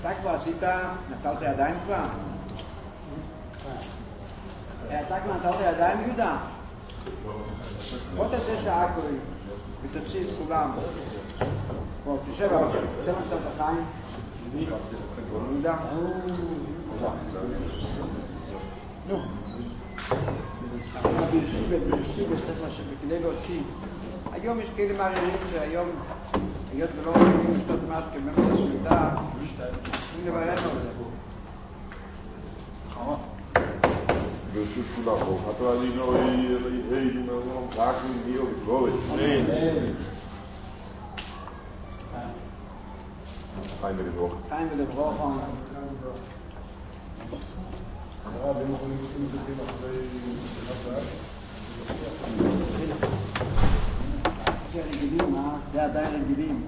אתה כבר עשית, נטלת ידיים כבר? אתה כבר נטלת ידיים יהודה? בוא תעשה שעה כהן ותוציא את כולם. בוא, תשב אבל, תן לנו את החיים. יהודה? נו. כדי להוציא. היום יש כאלה מערערים שהיום, היות ולא רוצים לשתות משהו כבאמת השמיטה, צריכים לברך על זה. נכון. ברשות כולם, ברוך אתה עלינו אלוהינו מלכנו רק מנהיגו וגבורת. חיים ולברוך. חיים ולברוך. הרב, הם יכולים לשים את זה אחרי שנת זה רגילים, זה עדיין רגילים.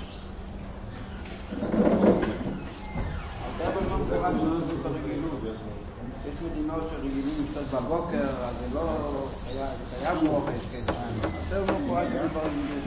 יש מדינות שרגילים קצת בבוקר, אז זה לא חייב מוח, יש כאלה. זה לא קורה כזה ברגילים.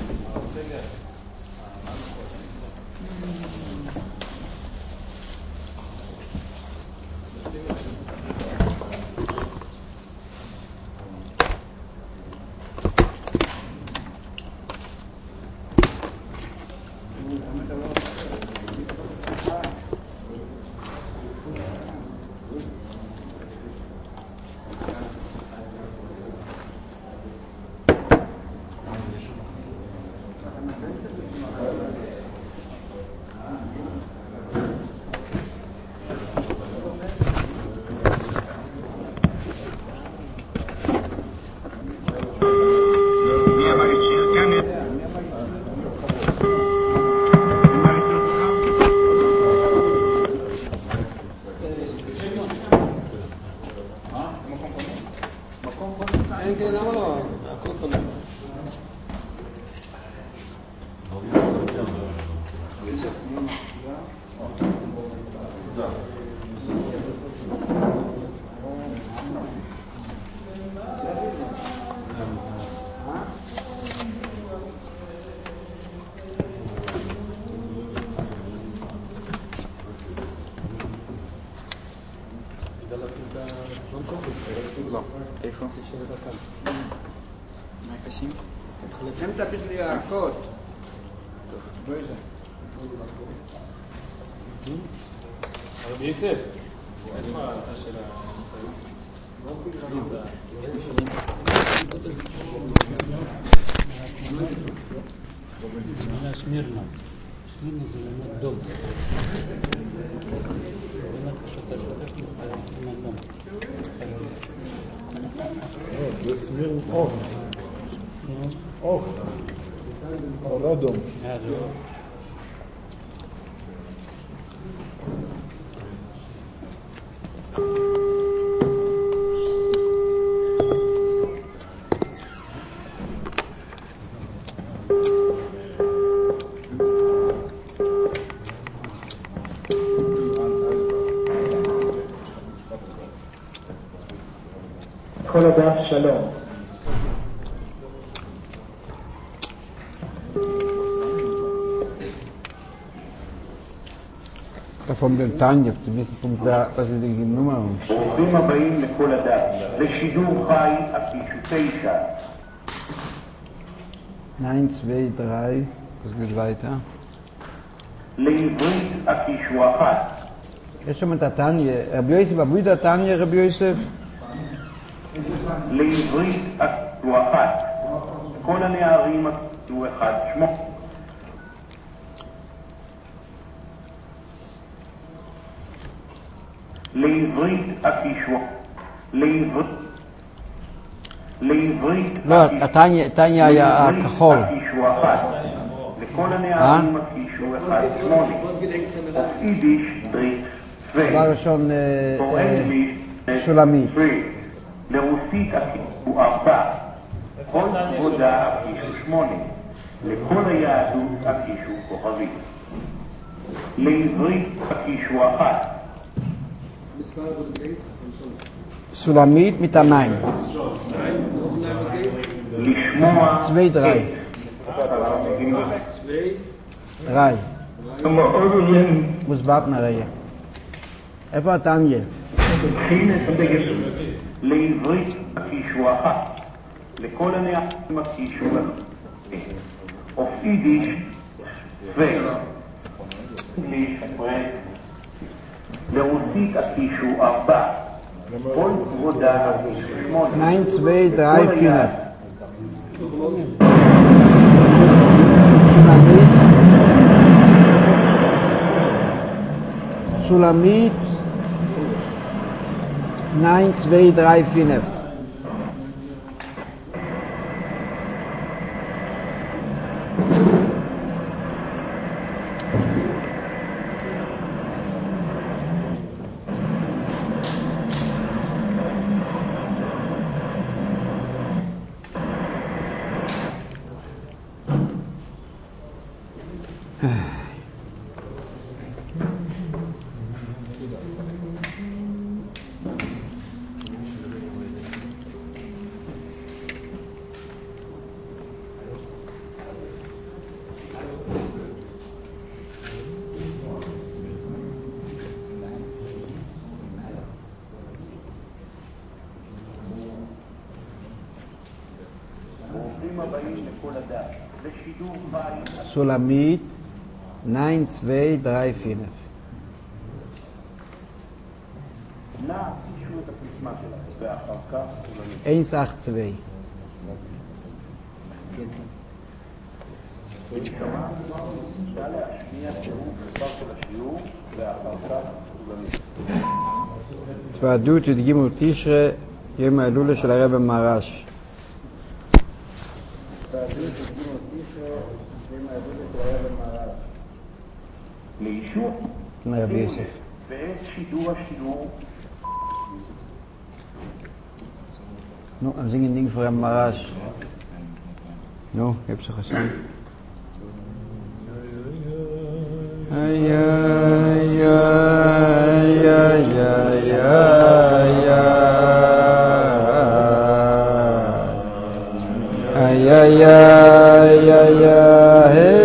איפה? מה הקשים? הם תפיס לי ירקות. בואי זה. הרבי יוסף, איזה מה העשה של סמירנה זה למד דום. זה סמיר אוף. אוף. לא דום. כל הדף שלום. Von der Tanja, was ist die Nummer? ברוכים הבאים לכל הדף, לשידור חי הקישוטי שעה. 1, 2, 3, was geht weiter? לעברית הקישו אחת. יש שם את התניה, רבי יוסף, אבוי את התניה, רבי יוסף? לעברית הקישו אחת. כל הנערים הקישו אחד שמו. לעברית הקישו. לעברית לא, התניה היה הכחול. הקישו אחת. לכל הנערים הקישו אחד שמונה. יידיש דריק דבר ראשון שולמית. לרוסית הקישו 4. כל עבודה הקישו 8. לכל היהדות הקישו כוכבית. לעברית הקישו 1. סולמית מטעמיים. לשמוע 2, 3. ראי. Muss warten, Reihe. איפה התניה? חינס בגשם, לעברית הקישוע אחת, לכל הנעשים הקישוע אחד, אוף יידיש, לרוסית הקישוע 4, כל כבודה 8. 1, 2, 3, 4. Sulamit 9, 2, 3, 4. Sulamit 9, 2, 3, 4. נא תשמעו את הפסמה שלך, ואחר כך 1, 8, 2. אפשר להשמיע שיעור מספר של השיעור, ואחר כך התוועדות י"ג תשרי, יום ההילולה של הרב מרש. לאישור רבי יוסף. ואת שידור השיעור. No, I'm singing Ding für Rabbi Marash. No, ich hab's doch gesagt. Ay, ay, ay, ay, ay, ay, ay, ay, ay, ay,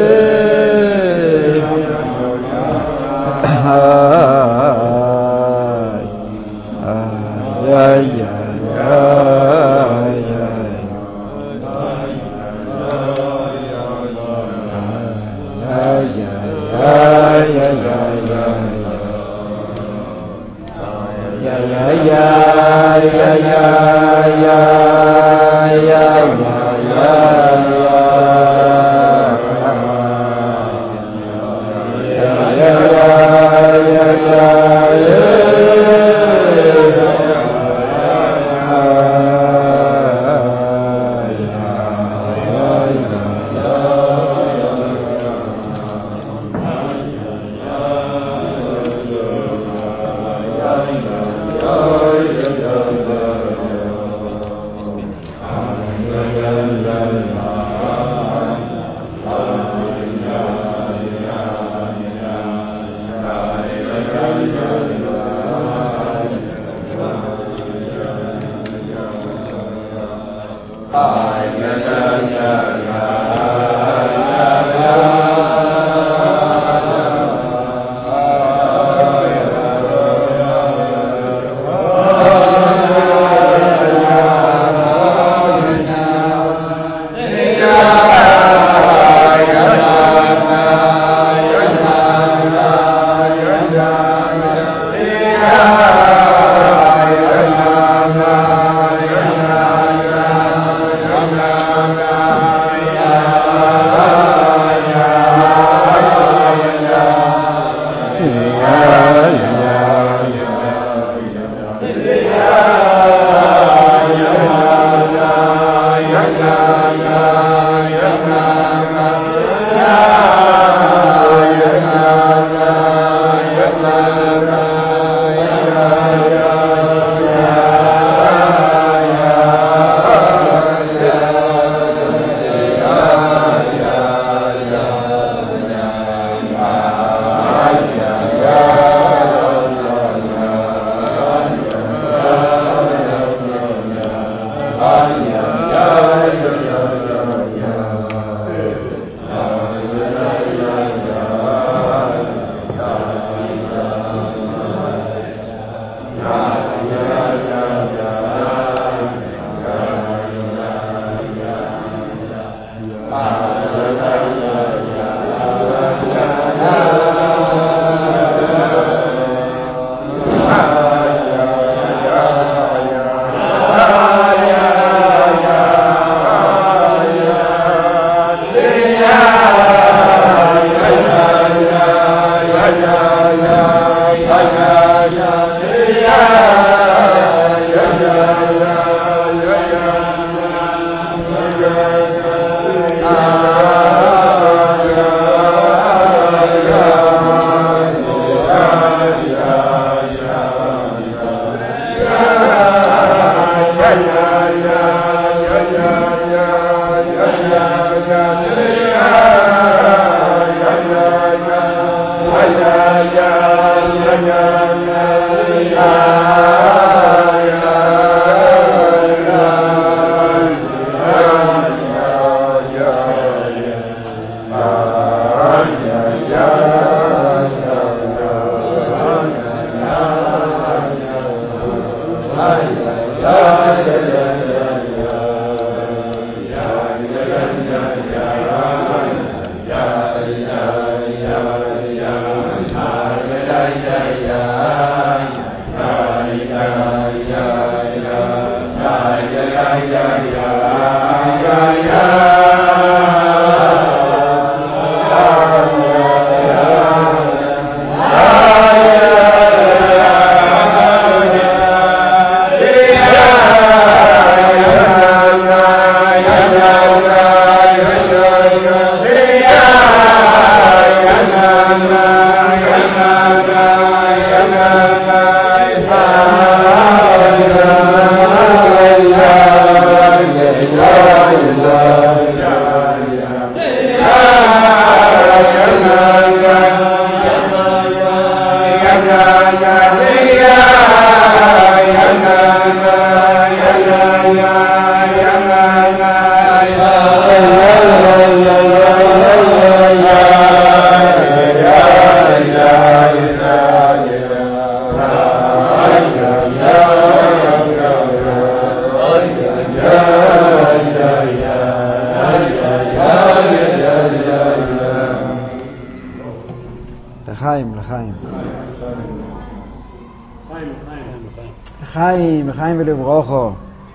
לחיים ולברוכו,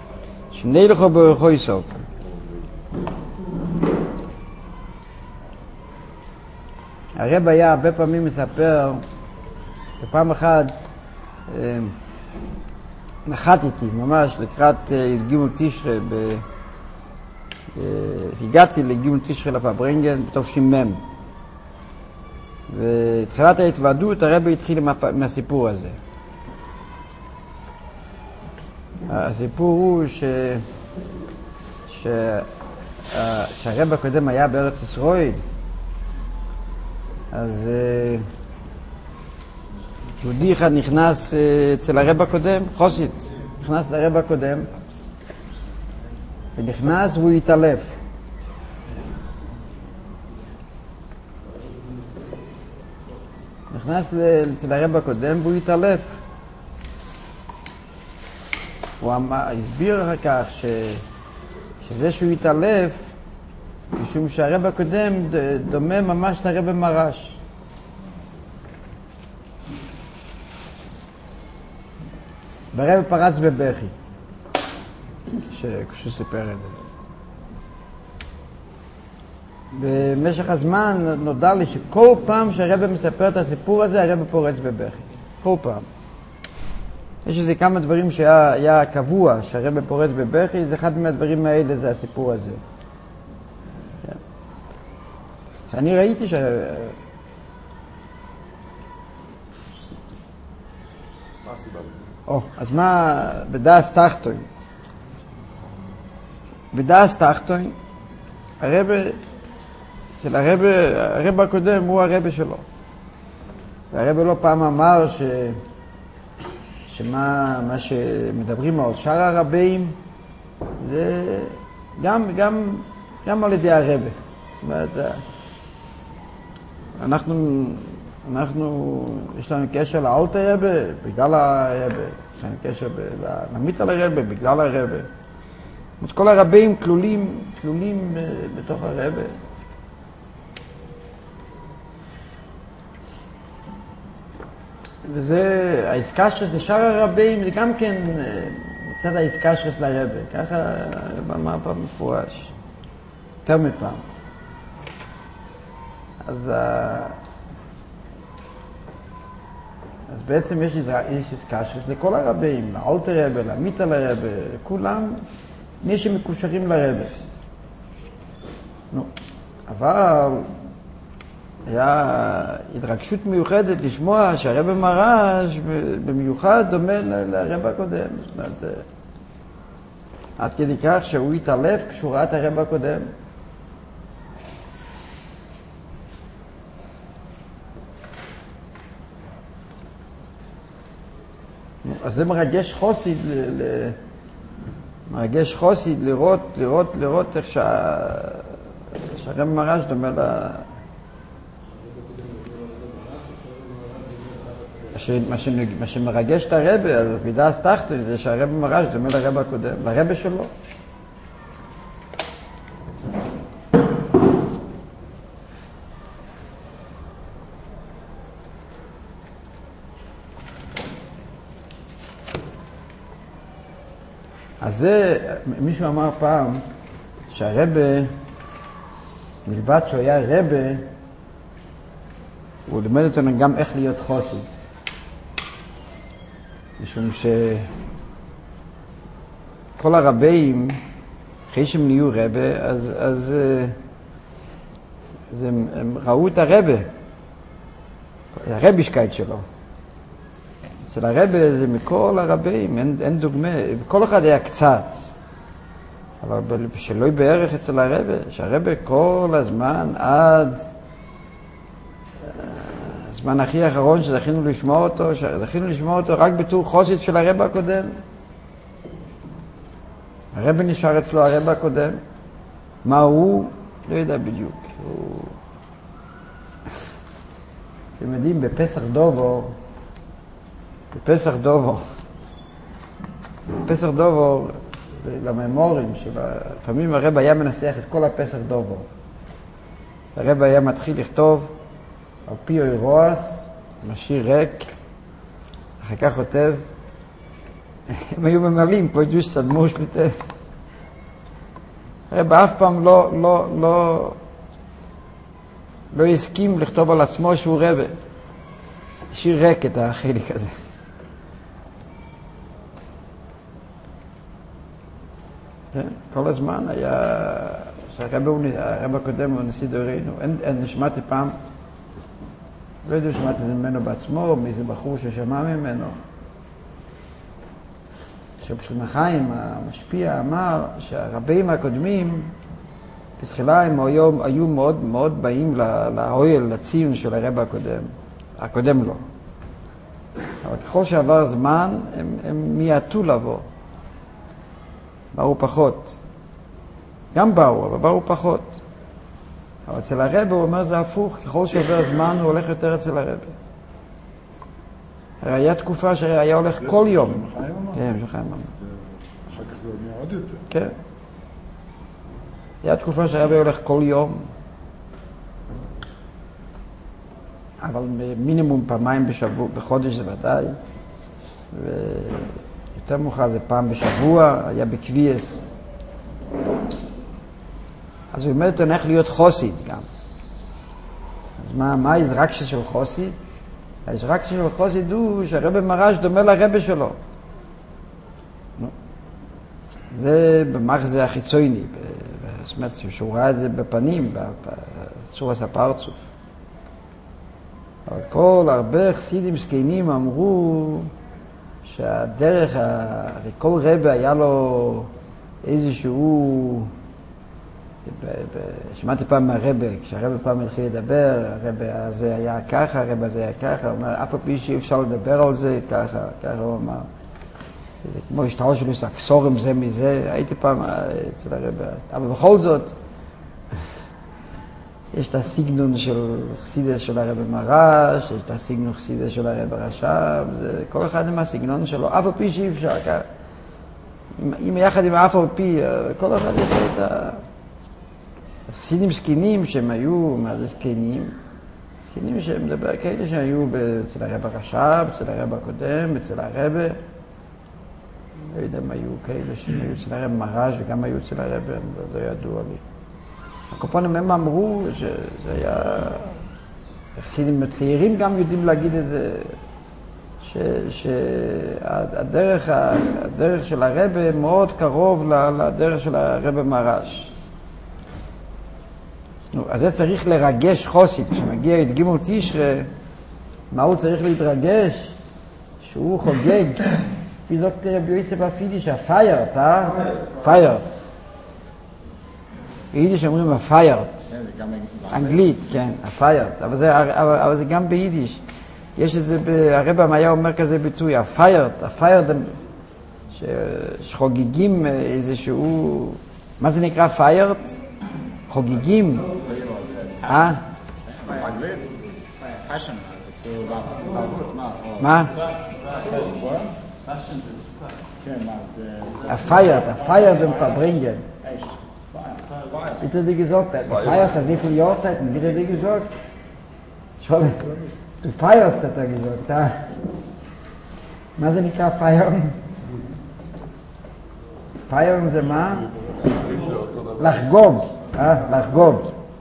שנלכו ברוכו יסוף. הרב היה הרבה פעמים מספר, בפעם אחת נחתתי ממש לקראת גימול תשרי, הגעתי לגימול תשרי לפברנגן בתש"מ, והתחילת ההתוועדות הרב התחיל מהסיפור הזה. הסיפור הוא שהרב הקודם היה בארץ ישראל, אז יהודי אחד נכנס אצל הרב הקודם, חוסית, נכנס לרב הקודם, ונכנס והוא התעלף. נכנס אצל הרב הקודם והוא התעלף. הוא הסביר אחר כך שזה שהוא התעלף, משום שהרב הקודם דומה ממש לרב מרש. והרב פרץ בבכי כשהוא סיפר את זה. במשך הזמן נודע לי שכל פעם שהרב מספר את הסיפור הזה, הרב פורץ בבכי. כל פעם. יש איזה כמה דברים שהיה קבוע שהרב פורץ בבכי, זה אחד מהדברים האלה, זה הסיפור הזה. אני ראיתי מה הסיבה? אז מה, בדאס תחתון. בדאס תחתון, הרב הקודם הוא הרב שלו. והרב לא פעם אמר שמה שמדברים על שאר הרבים, זה גם על ידי הרב. זאת אומרת, אנחנו יש לנו קשר לאלטר רבי, בגלל הרבי, יש לנו קשר למיטל הרבי, בגלל הרבי. כל הרבים כלולים בתוך הרבי. וזה, העסקה שלך לשאר הרבים, זה גם כן מצד העסקה שלך לרבי. ככה הרב אמר פעם מפורש. יותר מפעם. אז בעצם יש עסקה שלך לכל הרבים, לאלטר רבי, למיטל הרבי, כולם נשי מקושרים לרבי. אבל היה התרגשות מיוחדת לשמוע שהרבי מרש במיוחד דומה לרבי הקודם. זאת אומרת, עד כדי כך שהוא התעלף כשהוא ראה את הרבי הקודם. אז זה מרגש חוסיד, לראות איך שהרבי מרש דומה מה שמרגש את הרבי, אז מידה הסתחתו, זה שהרבי מרש דומה לרבי הקודם, לרבי שלו. אז זה, מישהו אמר פעם שהרבי, מלבד שהוא היה רבי, הוא לימד אותנו גם איך להיות חסיד. משום שכל הרבים, אחרי שהם נהיו רבי, אז הם ראו את הרבי, הרבישקייט שלו. אצל הרבי זה מכל הרבים, אין דוגמה, כל אחד היה קצת. אבל שלא בערך אצל הרבי, שהרבי כל הזמן עד הזמן הכי האחרון שזכינו לשמוע אותו רק בתור חסיד של הרבי הקודם. הרבי נשאר אצלו הרבי הקודם. מה הוא? לא יודע בדיוק. אתם יודעים, בפסח דובו, לממורים לפעמים הרבי היה מנסח את כל הפסח דובו. הרבי היה מתחיל לכתוב על פי אוירועס, משאיר ריק, אחר כך כותב, הם היו ממלאים, פה ג'וש סדמו שליטה. הרבי אף פעם לא הסכים לכתוב על עצמו שהוא רבי. השאיר ריק את החלק הזה. כל הזמן היה, שהרבי הקודם הוא נשיא דורנו, שמעתי פעם, לא יודע שמעתי זה ממנו בעצמו, או מאיזה בחור ששמע ממנו. שבשלמה חיים המשפיע אמר שהרבים הקודמים, בתחילה הם היו מאוד מאוד באים לאוהל, לציון של הרבי הקודם לא. אבל ככל שעבר זמן, הם מיעטו לבוא. באו פחות. גם באו, אבל באו פחות. אבל אצל הרבי הוא אומר זה הפוך, ככל שעובר זמן הוא הולך יותר אצל הרבי. היה תקופה שהיה הולך כל יום. כן, שחיים אמר. אחר כך זה נהיה עוד יותר. כן. היה תקופה שהרבי הולך כל יום. אבל מינימום פעמיים בחודש זה ודאי. ויותר מאוחר זה פעם בשבוע, היה בקוויאס. אז הוא אומר איך להיות חוסיד גם. אז מה ההזרקשה של חוסיד? ההזרקשה של חוסיד הוא שהרבי מרש דומה לרבי שלו. זה במחזה החיצוני, זאת אומרת שהוא ראה את זה בפנים, בצורת הפרצוף. אבל הרבה חסידים זקנים אמרו שהדרך, כל רבי היה לו איזשהו, שמעתי פעם מהרבי, כשהרבי פעם התחיל לדבר, הרבי הזה היה ככה, הרבי הזה היה ככה, הוא אומר, אף פעם שאי אפשר לדבר על זה, ככה הוא אמר. זה כמו השתעול שלו, סקסורים זה מזה, הייתי פעם אצל הרבי, אבל בכל זאת, יש את הסגנון של חסידס של הרב מרש, יש את הסגנון חסידס של הרב רש"ב, כל אחד עם הסגנון שלו, אף על פי שאי אפשר כך. אם יחד עם אף על פי, כל אחד יש את החסידים זקנים שהם היו, מה זה זקנים? זקנים שהם מדבר כאלה שהיו אצל הרב רש"ב, אצל הרב הקודם, אצל הרב, לא יודע אם היו כאלה שהם היו אצל הרב מרש וגם היו אצל הרב, לא ידוע לי. הקופונים הם אמרו שזה היה, החסידים צעירים גם יודעים להגיד את זה, שהדרך של הרב מאוד קרוב לדרך של הרב מרש. אז זה צריך לרגש חוסית, כשמגיע את גימל תשרה, מה הוא צריך להתרגש? שהוא חוגג, wie sagt der Rabbi Yosef Afidisch, feiert, feiert. ביידיש אומרים feiert. אנגלית, כן, feiert. אבל זה גם ביידיש. יש את זה, הרב היה אומר כזה ביטוי, feiert, שחוגגים איזשהו, מה זה נקרא feiert? חוגגים. מה? Feiert im Verbringen. Bitte dir gesagt, du feierst das wie viele Jahrzeiten, bitte dir gesagt. Schau, du feierst, hat gesagt. Was ist nicht feiern? Feiern זה מה? לחגוג. לחגוג.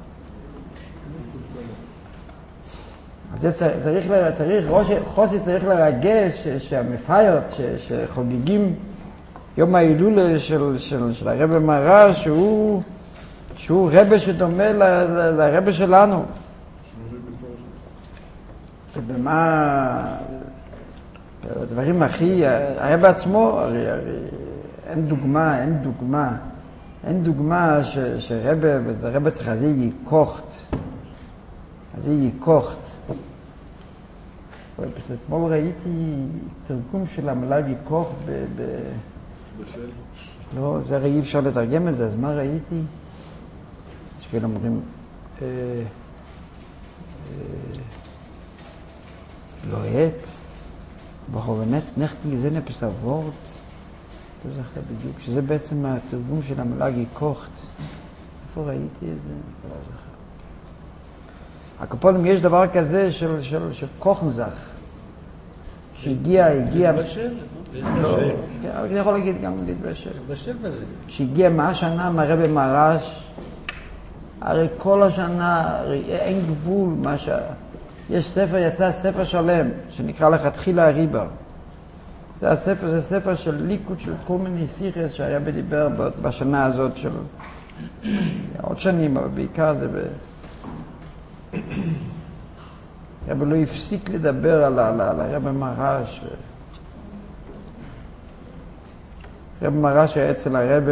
אז חוסי צריך לרגש שהמפיירת, שחוגגים יום ההילולה של הרב מרש, שהוא רב שדומה לרב שלנו. שבמה, הדברים הכי, הרב עצמו, הרי אין דוגמה שרב צריך, אז היא ייקוחת. אתמול ראיתי תרגום של המילה ייקוח בשל. לא, זה הרי אי אפשר לתרגם את זה, אז מה ראיתי? שכאלה אומרים, לא עת, בחובנץ נכתי זה נפס הוורד, לא זוכר בדיוק, שזה בעצם התרגום של המילה ייקוחת. איפה ראיתי את זה? לא זוכר. הקופונים יש דבר כזה של כוחנזך, שהגיע... בשל? אני יכול להגיד גם להתבשל. בשל בזה. שהגיע 100 שנה מהרב מרש, הרי כל השנה, הרי אין גבול מה יש ספר, יצא ספר שלם, שנקרא לכתחילה הריבה. זה ספר של ליקוד של כל מיני שיחס שהיה בדיבר בשנה הזאת של עוד שנים, אבל בעיקר זה הרב לא הפסיק לדבר על הרב מרש. הרב מרש היה אצל הרב,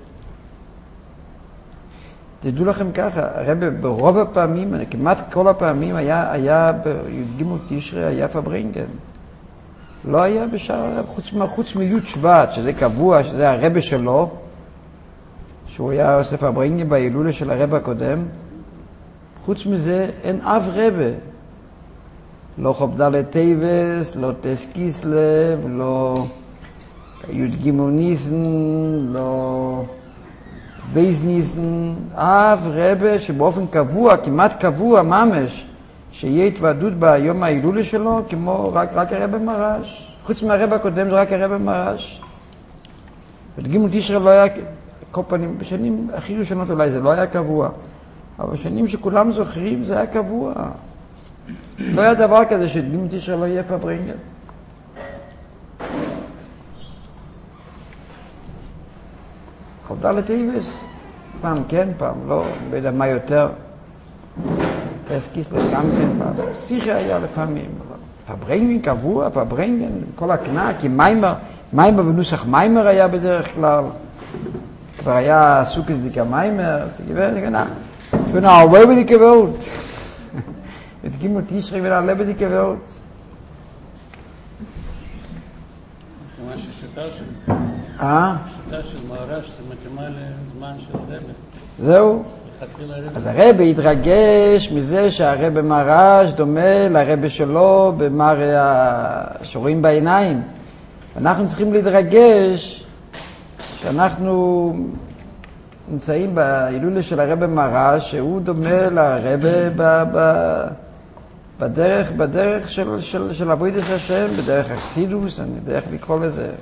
תדעו לכם ככה, הרב ברוב הפעמים, כמעט כל הפעמים היה בי"ג תשרי, היה פברינגן. לא היה בשאר הרב, חוץ מי"ד שבט, שזה קבוע, שזה הרב שלו, שהוא היה עושה פברינגן בהילולה של הרב הקודם. חוץ מזה אין אף רבה, לא חובדל טייבס, לא טסקיסלב, לא י"ג ניסן, לא בייז ניסן, אף רבה שבאופן קבוע, כמעט קבוע ממש, שיהיה התוועדות ביום ההילולה שלו, כמו רק הרב מרש. חוץ מהרב הקודם זה רק הרב מרש. י"ג תשרי לא היה, כל פנים, בשנים הכי ראשונות אולי זה לא היה קבוע. אבל בשנים שכולם זוכרים זה היה קבוע. לא היה דבר כזה שי"ג תשרי לא יהיה פברינגן. חובדל טייבס, פעם כן, פעם לא, לא יודע מה יותר. פסקיסלב גם כן, פעם שיחה היה לפעמים. פברינגן קבוע, פברינגן, כל הקנה, כי מיימר בנוסח מיימר היה בדרך כלל. כבר היה סוכס דיקה מיימר, זה גברת, Ich bin auch bei die Gewalt. Mit Gimel Tishri wir alle bei die Gewalt. שיטה של מהרש זה מתאימה לזמן של רבי. זהו. אז הרב התרגש מזה שהרב מרש דומה לרב שלו במראה שרואים בעיניים. אנחנו צריכים להתרגש שאנחנו נמצאים בהילולה של הרב מרש, שהוא דומה לרב בדרך של עבודת השם, בדרך החסידות, אני יודע איך לקרוא לזה.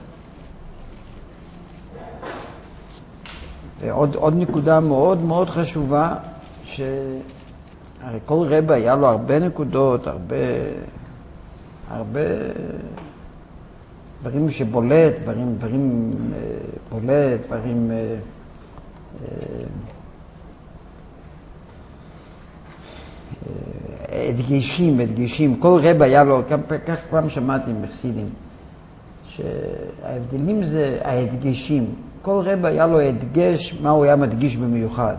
עוד נקודה מאוד מאוד חשובה, שהרי כל רב היה לו הרבה נקודות, הרבה דברים שבולט, דברים בולט, דברים הדגשים. כל רב היה לו, כך פעם שמעתי מחסידים, שההבדלים זה ההדגשים. כל רב היה לו הדגש, מה הוא היה מדגיש במיוחד.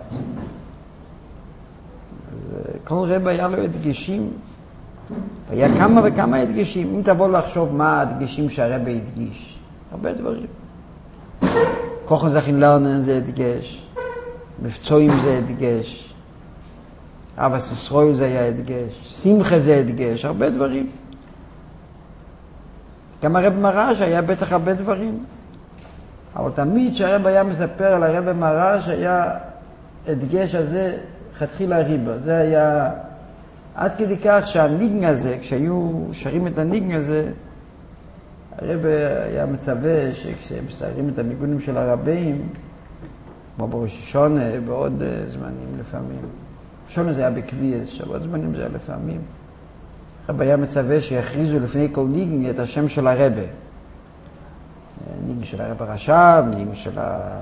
אז כל רב היה לו הדגשים, היה כמה וכמה הדגשים. אם תבוא לחשוב מה הדגשים שהרב הדגיש, הרבה דברים. כוחן זכין לרנן זה הדגש, מבצועים זה הדגש, אבס ישראל זה היה הדגש, שמחה זה הדגש, הרבה דברים. גם הרב מרש היה בטח הרבה דברים. אבל תמיד שהרב היה מספר על הרב מרש היה הדגש הזה חתחילה ריבה. זה היה עד כדי כך שהניגן הזה, כשהיו שרים את הניגן הזה, הרב היה מצווה שכשהם שרים את הניגונים של הרבים, כמו בראש השונה, בעוד זמנים לפעמים. השונה זה היה בקביעס, שבעוד זמנים זה היה לפעמים. הרב היה מצווה שיכריזו לפני כל ניגן את השם של הרב. ניגן של הרב הרש"ב, ניגן של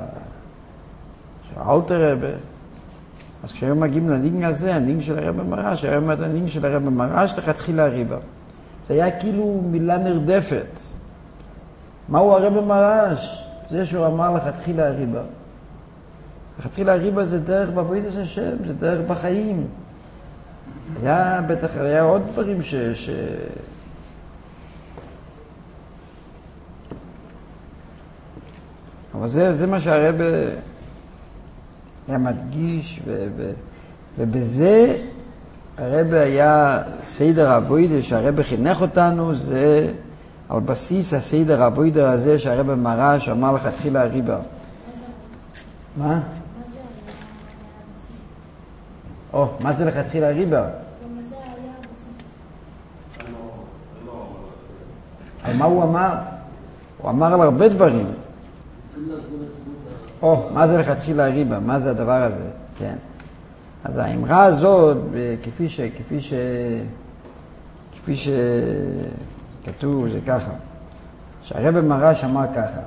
האלטר רב. אז כשהיו מגיעים לניגן הזה, הניגן של הרב מרש, היה אומר את הניגן של הרב מרש לכתחילה ריבה. זה היה כאילו מילה נרדפת. מהו הרב מרש? זה שהוא אמר לכתחילה ריבה. לכתחילה ריבה זה דרך בעבודת השם, זה דרך בחיים. היה בטח, היה עוד דברים אבל זה מה שהרב היה מדגיש, ובזה הרב היה סדר העבודה שהרב חינך אותנו, זה על בסיס הסדר העבודה הזה שהרב מרש אמר לכתחילה ריבה. מה? מה זה לכתחילה ריבה? על מה הוא אמר? הוא אמר על הרבה דברים. מה זה לכתחילה ריבה? מה זה הדבר הזה? כן. אז האמרה הזאת, כפי שכתוב, זה ככה. שהרב מרש אמר ככה.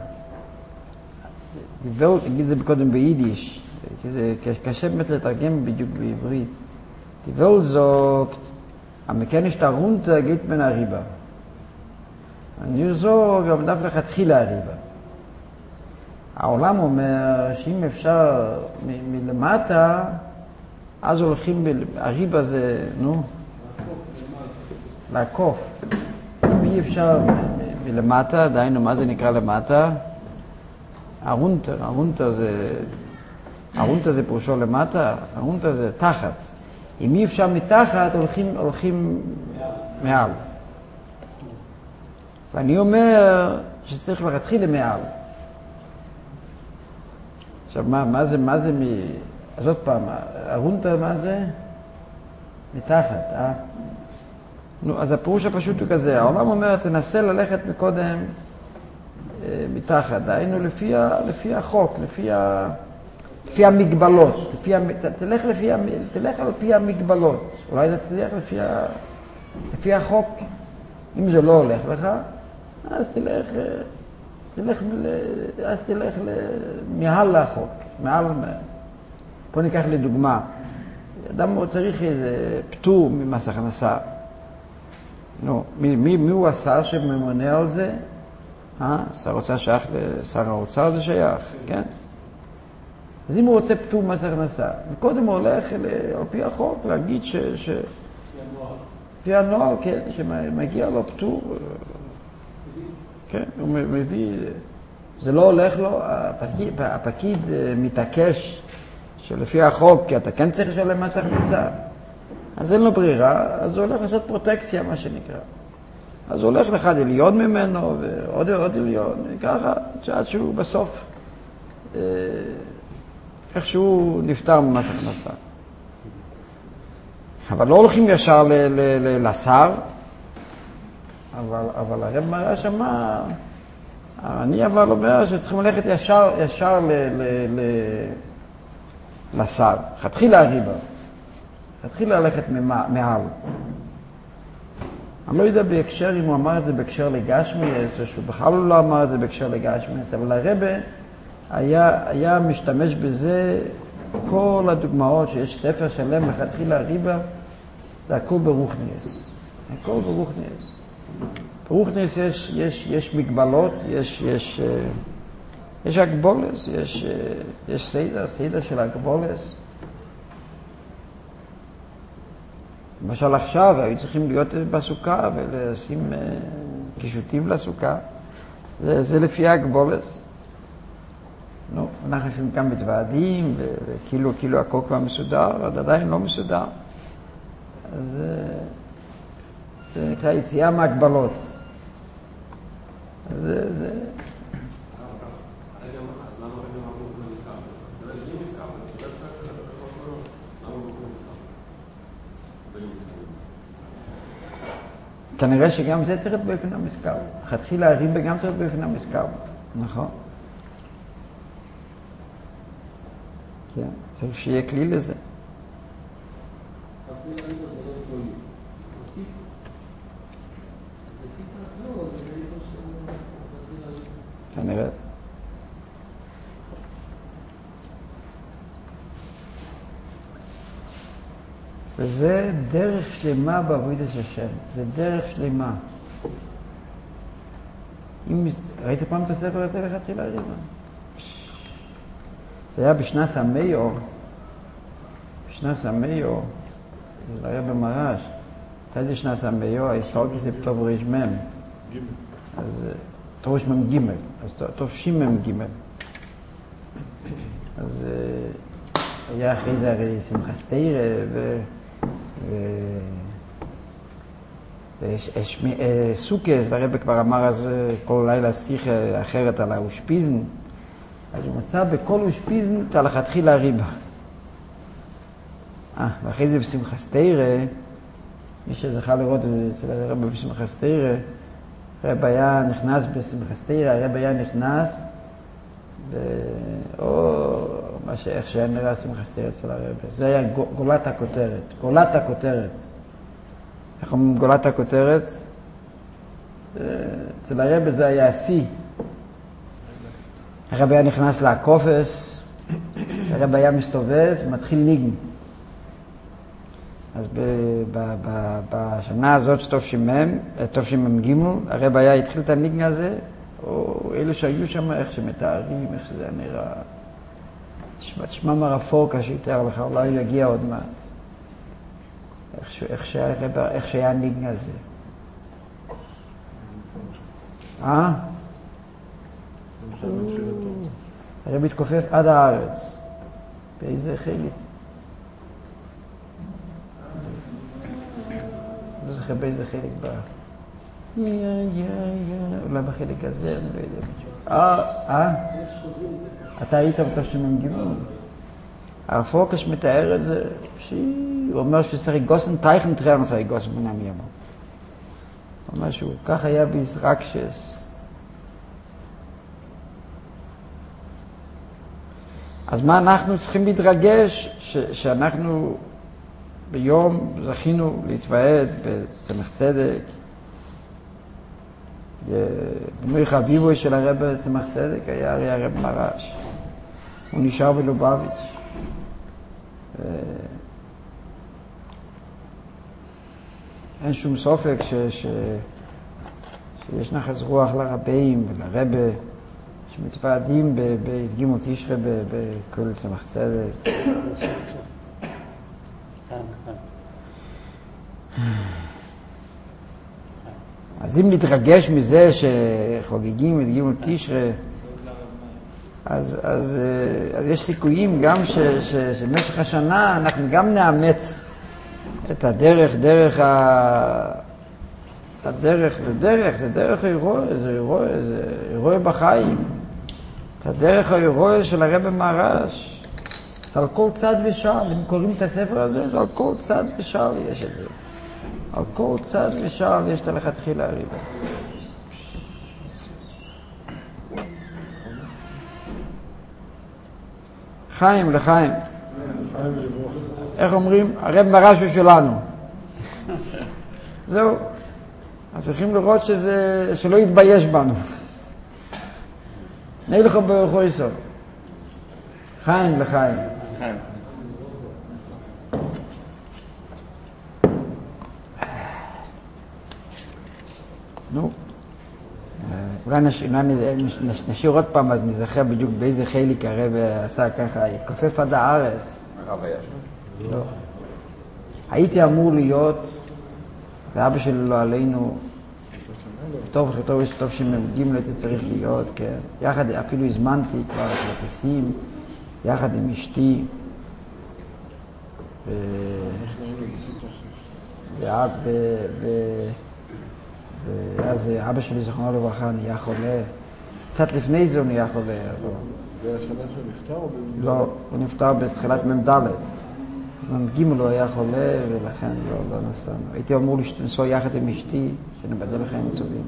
תגיד זה קודם ביידיש, כי זה קשה באמת לתרגם בדיוק בעברית. תיבול זוגת, המקנישת הרונטה גית מן הריבה. אני זוג, אבל דווקא לכתחילה הריבה. העולם אומר שאם אפשר מלמטה, אז הולכים, הריבה זה, לעקוף. אם אי אפשר מלמטה, דיינו, מה זה נקרא למטה? ארונטה זה פרושו למטה, ארונטה זה תחת. אם אי אפשר מתחת, הולכים מעל. ואני אומר שצריך להתחיל למעל. עכשיו, מה זה אז עוד פעם, ארונטה מה זה? מתחת, אז הפירוש הפשוט הוא כזה, העולם אומר, תנסה ללכת מקודם מתחת, דהיינו לפי החוק, לפי המגבלות, תלך על פי המגבלות, אולי תצליח לפי החוק. אם זה לא הולך לך, אז תלך מעל החוק, פה ניקח לדוגמה, אדם צריך איזה פטור ממס הכנסה. מי הוא השר שממונה על זה? שר האוצר שייך לשר האוצר, זה שייך, כן? אז אם הוא רוצה פטור ממס הכנסה, קודם הוא הולך על פי החוק להגיד לפי הנוער, כן, שמגיע לו פטור, כן, הוא מביא, זה לא הולך לו, הפקיד מתעקש שלפי החוק, כי אתה כן צריך לשלם מס הכנסה, אז אין לו ברירה, אז הוא הולך לעשות פרוטקציה, מה שנקרא. אז הוא הולך לאחד עליון ממנו, ועוד עליון, ככה, עד שהוא בסוף, איכשהו נפטר ממס הכנסה. אבל לא הולכים ישר לשר, אבל הרב מראה שמה, אני אבל אומר שצריכים ללכת ישר לשר. חתחיל הריבה, חתחיל ללכת מעל. אני לא יודע בהקשר אם הוא אמר את זה בהקשר לגשמיאס, או שהוא בכלל לא אמר את זה בהקשר לגשמיאס, אבל הרב היה משתמש בזה, כל הדוגמאות שיש ספר שלם לחתחיל הריבה, זה הכל ברוחניאס. הכל ברוחניאס. ברוחניאס יש מגבלות, יש הגבולס, יש סיידר של הגבולס. למשל עכשיו היו צריכים להיות בסוכה ולשים קישוטים לסוכה. זה לפי הגבולס. נו, אנחנו לפעמים גם מתוועדים, וכאילו הכל כבר מסודר, אבל עדיין לא מסודר. אז זה נקרא יציאה מהגבלות. אז זה... כנראה שגם זה צריך להיות באופן המזכר. חתחיל הריבה גם צריך להיות באופן המזכר. נכון? כן, צריך שיהיה כלי לזה. כנראה. וזה דרך שלמה בעבודת השם. זה דרך שלמה. ראית פעם את הספר הזה לכתחילה הריבה? זה היה בשנת המאיור. בשנת המאיור. זה היה במרש. הייתה זה שנת המאיור, ההיסטוריה זה טוב רשמם. אז טוב רשמם ג' אז טוב שימם ג' אז היה אחרי זה הרי שמחת תורה סוכס, והרבא כבר אמר אז כל לילה שיחה אחרת על האושפיזן, אז הוא מצא בכל אושפיזן את לכתחילה הריבה. ואחרי זה בשמחת תורה, מי שזכה לראות אצל הרבא בשמחת תורה, הרב היה נכנס בשמחת תורה, הרב היה נכנס איך שהיה נראה שמחת תורה אצל הרב. זה היה גולת הכותרת. גולת הכותרת. איך אומרים גולת הכותרת? אצל הרב זה היה השיא. הרב היה נכנס לקופס, הרב היה מסתובב ומתחיל ניגן. אז בשנה הזאת טוב שימם ג' הרב היה התחיל את הניגן הזה, או אלו שהיו שם, איך שמתארים, איך שזה נראה. תשמע מרפורקה שיתאר לך, אולי הוא יגיע עוד מעט. איך שהיה הניגן הזה. הרב התכופף עד הארץ. באיזה חלק? לא זוכר באיזה חלק בא. אולי בחלק הזה, אני לא יודע. אתה היית בטוב שמנגימון. הרפורקש מתאר את זה, הוא אומר שצריך גוסן טייכן טרן, צריך גוסן בנם ימות. הוא אומר שהוא כך היה בישרקשס. אז מה אנחנו צריכים להתרגש? שאנחנו ביום זכינו להתוועד בצמח צדק, במוי חביבוי של הרב בצמח צדק היה הרי הרב מרש. הוא נשאר בלובביץ'. אין שום סופק שיש נחס רוח לרבים ולרבה שמתוועדים בהתגימו תשרה בכל צמח צדק. אז אם נתרגש מזה שחוגגים את גימול תשרה, אז יש סיכויים גם שבמשך השנה אנחנו גם נאמץ את הדרך, זה דרך אירוע, זה אירוע בחיים. את הדרך האירוע של הרב מהר"ש. זה על כל צד ושעל, אם קוראים את הספר הזה, זה על כל צד ושעל יש את זה. על כל צד ושעל יש את הלכתחילה הריבה. חיים לחיים. איך אומרים? הרב מהר"ש הוא שלנו. זהו. אז צריכים לראות שלא יתבייש בנו. נלך ברוך יסוד. חיים לחיים. חיים. נו. אולי נשאיר עוד פעם, אז נזכר בדיוק באיזה חלק הרב עשה ככה, יתכופף עד הארץ. הרב היה שם? לא. הייתי אמור להיות, ואבא שלי לא עלינו, טוב שמגיעים הייתי צריך להיות, כן. יחד, אפילו הזמנתי כבר את הטסים, יחד עם אשתי, ואז אבא שלי זכרונו לברכה נהיה חולה, קצת לפני זה הוא נהיה חולה. זה השנה שנפטר? לא, הוא נפטר בתחילת מ"ד. מ"ג הוא היה חולה ולכן לא נסענו. הייתי אמור לנסוע יחד עם אשתי, שנבדל לחיים טובים.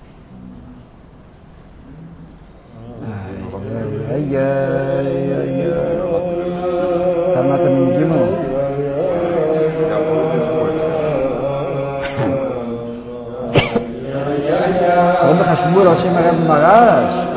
כמה אתה מ"ג? קוראים לך שמואל על שם הרב מהר"ש?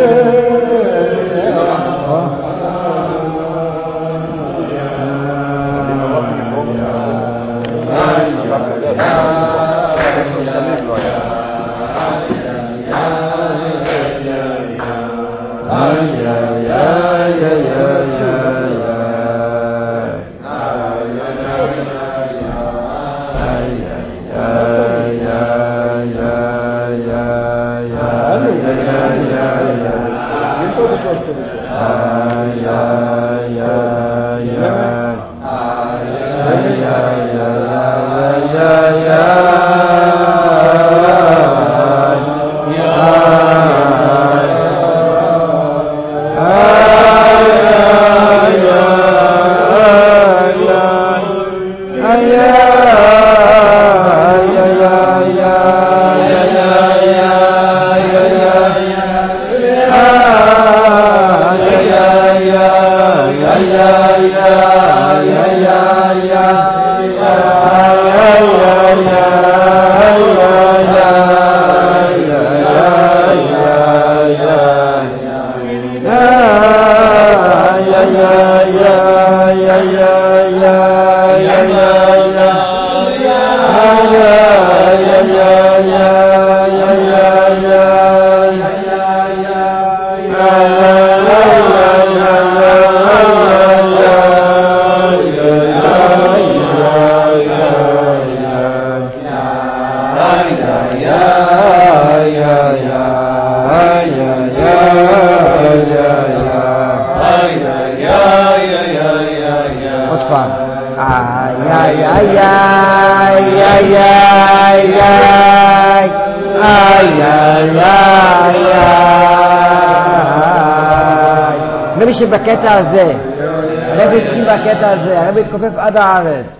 שבקטע הזה, הרב התחיל בקטע הזה, הרב התכופף עד הארץ.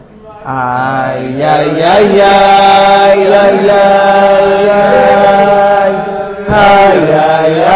איי איי איי איי איי איי איי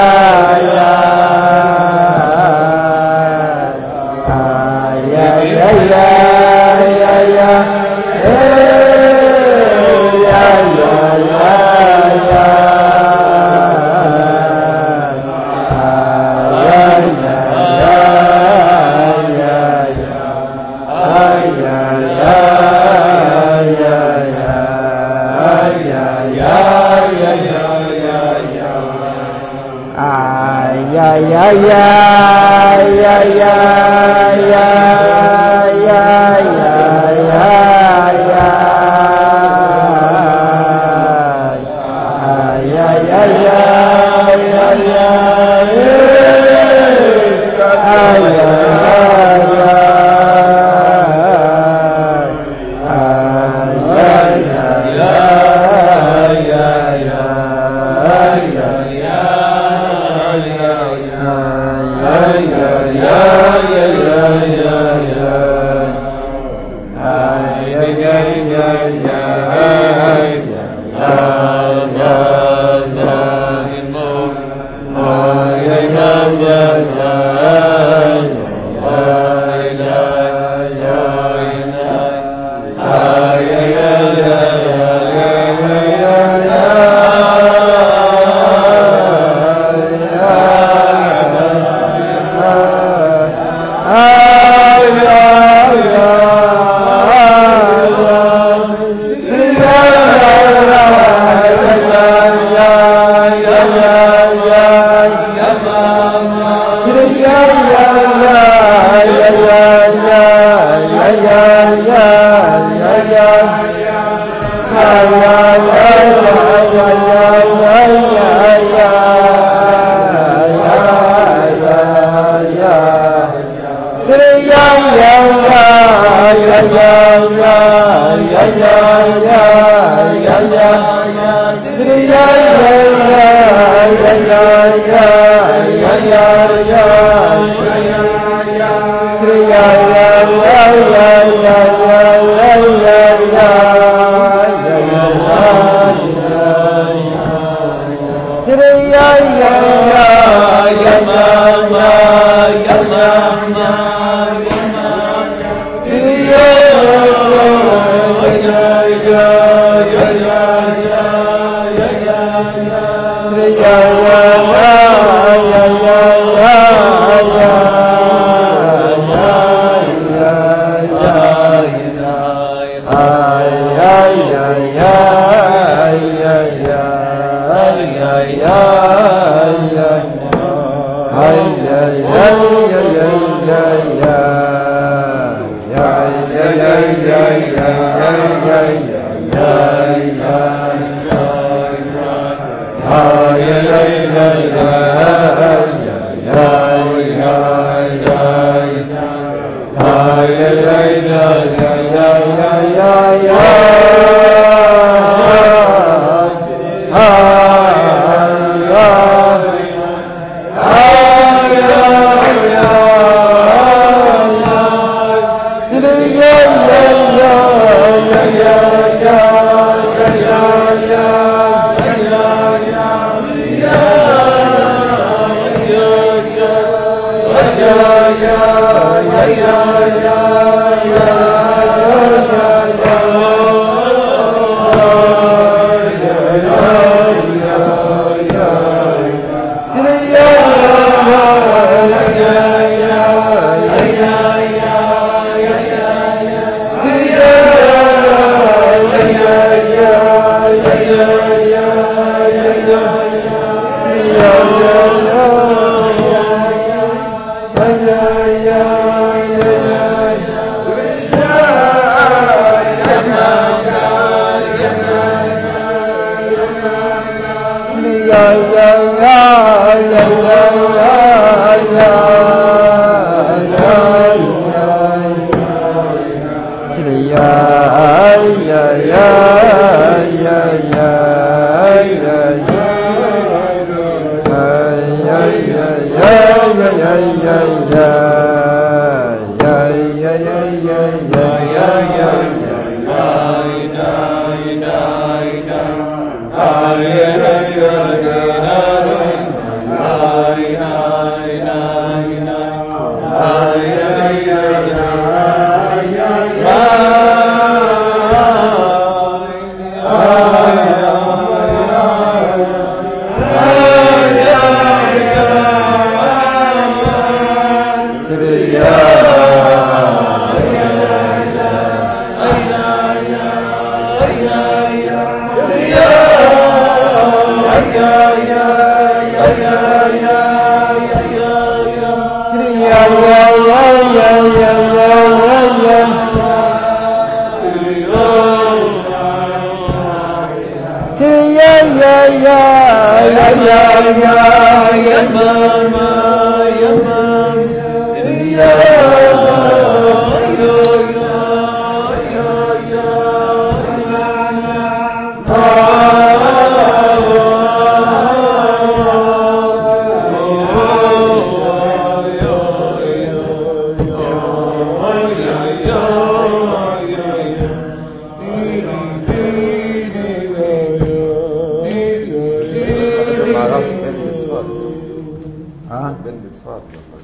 בן בצפת.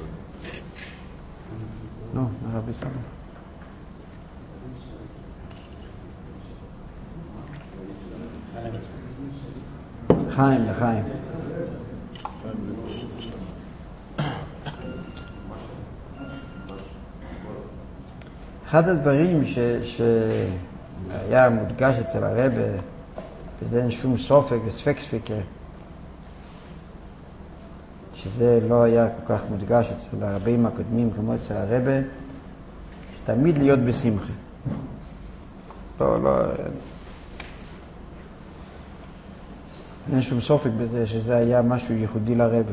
נו, הרבי סבא. לחיים. אחד הדברים שהיה מודגש אצל הרבי, וזה אין שום סופק וספק ספיקה, שזה לא היה כל כך מודגש אצל הרבים הקודמים כמו אצל הרבי, תמיד להיות בשמחה. לא, אין שום סופק בזה שזה היה משהו ייחודי לרבי.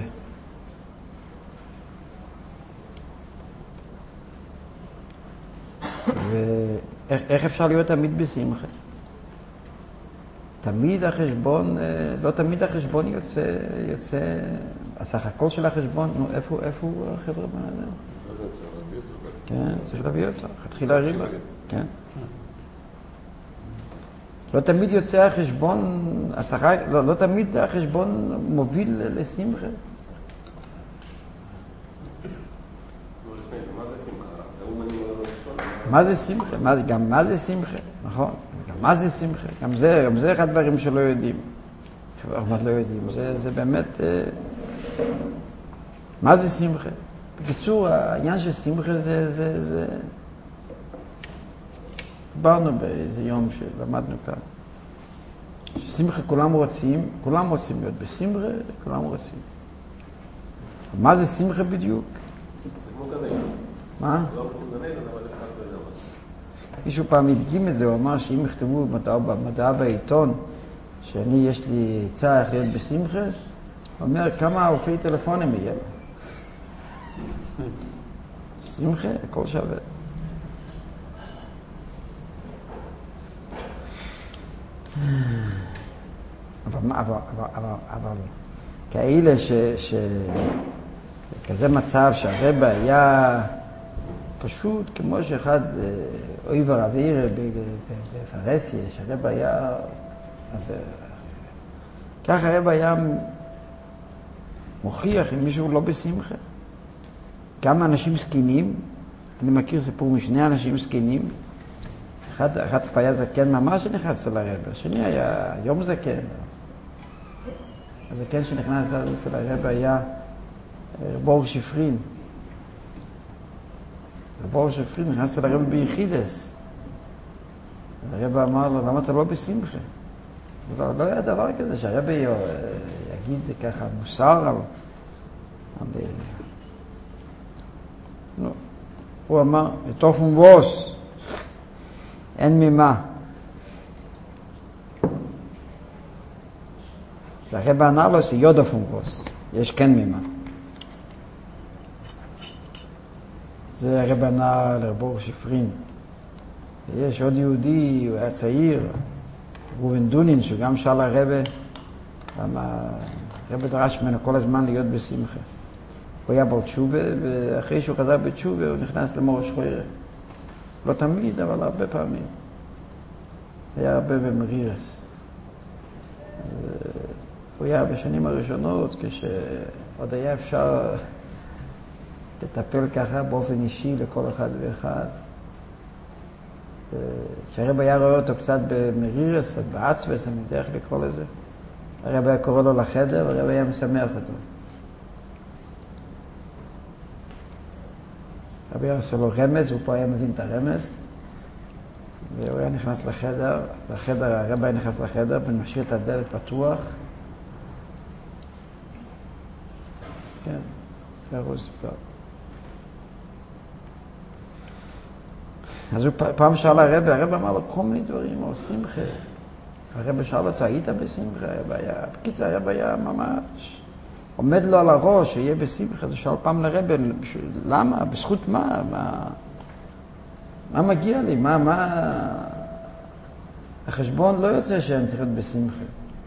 ואיך אפשר להיות תמיד בשמחה? תמיד החשבון, לא תמיד החשבון יוצא, הסך הכל של החשבון, נו, איפה החבר'ה בנאדם? כן, צריך להביא אותו, תתחיל להריב לה. כן. לא תמיד יוצא החשבון, לא תמיד החשבון מוביל לשמחה. מה זה שמחה? גם מה זה שמחה, נכון? גם מה זה שמחה? גם זה אחד הדברים שלא יודעים. לא יודעים. זה באמת... מה זה שמחה? בקיצור, העניין של שמחה זה... דיברנו באיזה יום שלמדנו כאן. שמחה כולם רוצים להיות בשמחה, כולם רוצים. מה זה שמחה בדיוק? זה כמו גנן. מה? לא רוצים גנן, אבל אחד גנן. מישהו פעם הדגים את זה, הוא אמר שאם יכתבו במדע בעיתון שאני יש לי עצה איך להיות בשמחה, הוא אומר כמה אלפי טלפונים יהיה. שמחה, הכל שווה. אבל כאלה כזה מצב שהרבא היה פשוט כמו שאחד אויב הרב עיר בפרסיה, שהרבא היה, ככה הרבא היה מוכיח אם מישהו לא בשמחה. גם אנשים סקינים, אני מכיר סיפור משני אנשים סקינים, אחד היה זקן ממש שנכנס אל הרבא, השני היה יום זקן. הזקן שנכנס אל הרבא היה בור שפרין. בור שפרין נכנס אל הרבא ביחידס. הרבא אמר לו, למה אתה לא בשמחה? לא היה דבר כזה שהרבא יגיד ככה מוסר על... הוא אמר, לטופן ווס, אין ממה. אז הרבא ענה לו שיודפן ווס, יש כן ממה. זה הרבא ענה לרבור שפרין. ויש עוד יהודי, הוא היה צעיר, ראובן דונין, שגם שאל הרבא, למה הרבא דרש ממנו כל הזמן להיות בשמחה. הוא היה בעל תשובה, ואחרי שהוא חזר בתשובה, הוא נכנס למורש חוירה. לא תמיד, אבל הרבה פעמים. היה הרבה במרירס. הוא היה בשנים הראשונות, כשעוד היה אפשר לטפל ככה באופן אישי לכל אחד ואחד. כשהרב היה רואה אותו קצת במרירס, בעצבס, אני יודע איך לקרוא לזה. הרב היה קורא לו לחדר, והרב היה משמח אותו. הרב היה עושה לו רמז, הוא פה היה מבין את הרמז, והוא היה נכנס לחדר, הרב היה נכנס לחדר, ומשאיר את הדלת פתוח. כן, זה הראש סיפר. אז הוא פעם שאל הרב אמר לו, כל מיני דברים, או שמחה. הרב שאל אותו, היית בשמחה? בקיצור, הרב היה ממש... עומד לו על הראש, שיהיה בשמחה. אז הוא שאל פעם לרב, למה? בזכות מה? מה מגיע לי? החשבון לא יוצא שאני צריך להיות בשמחה.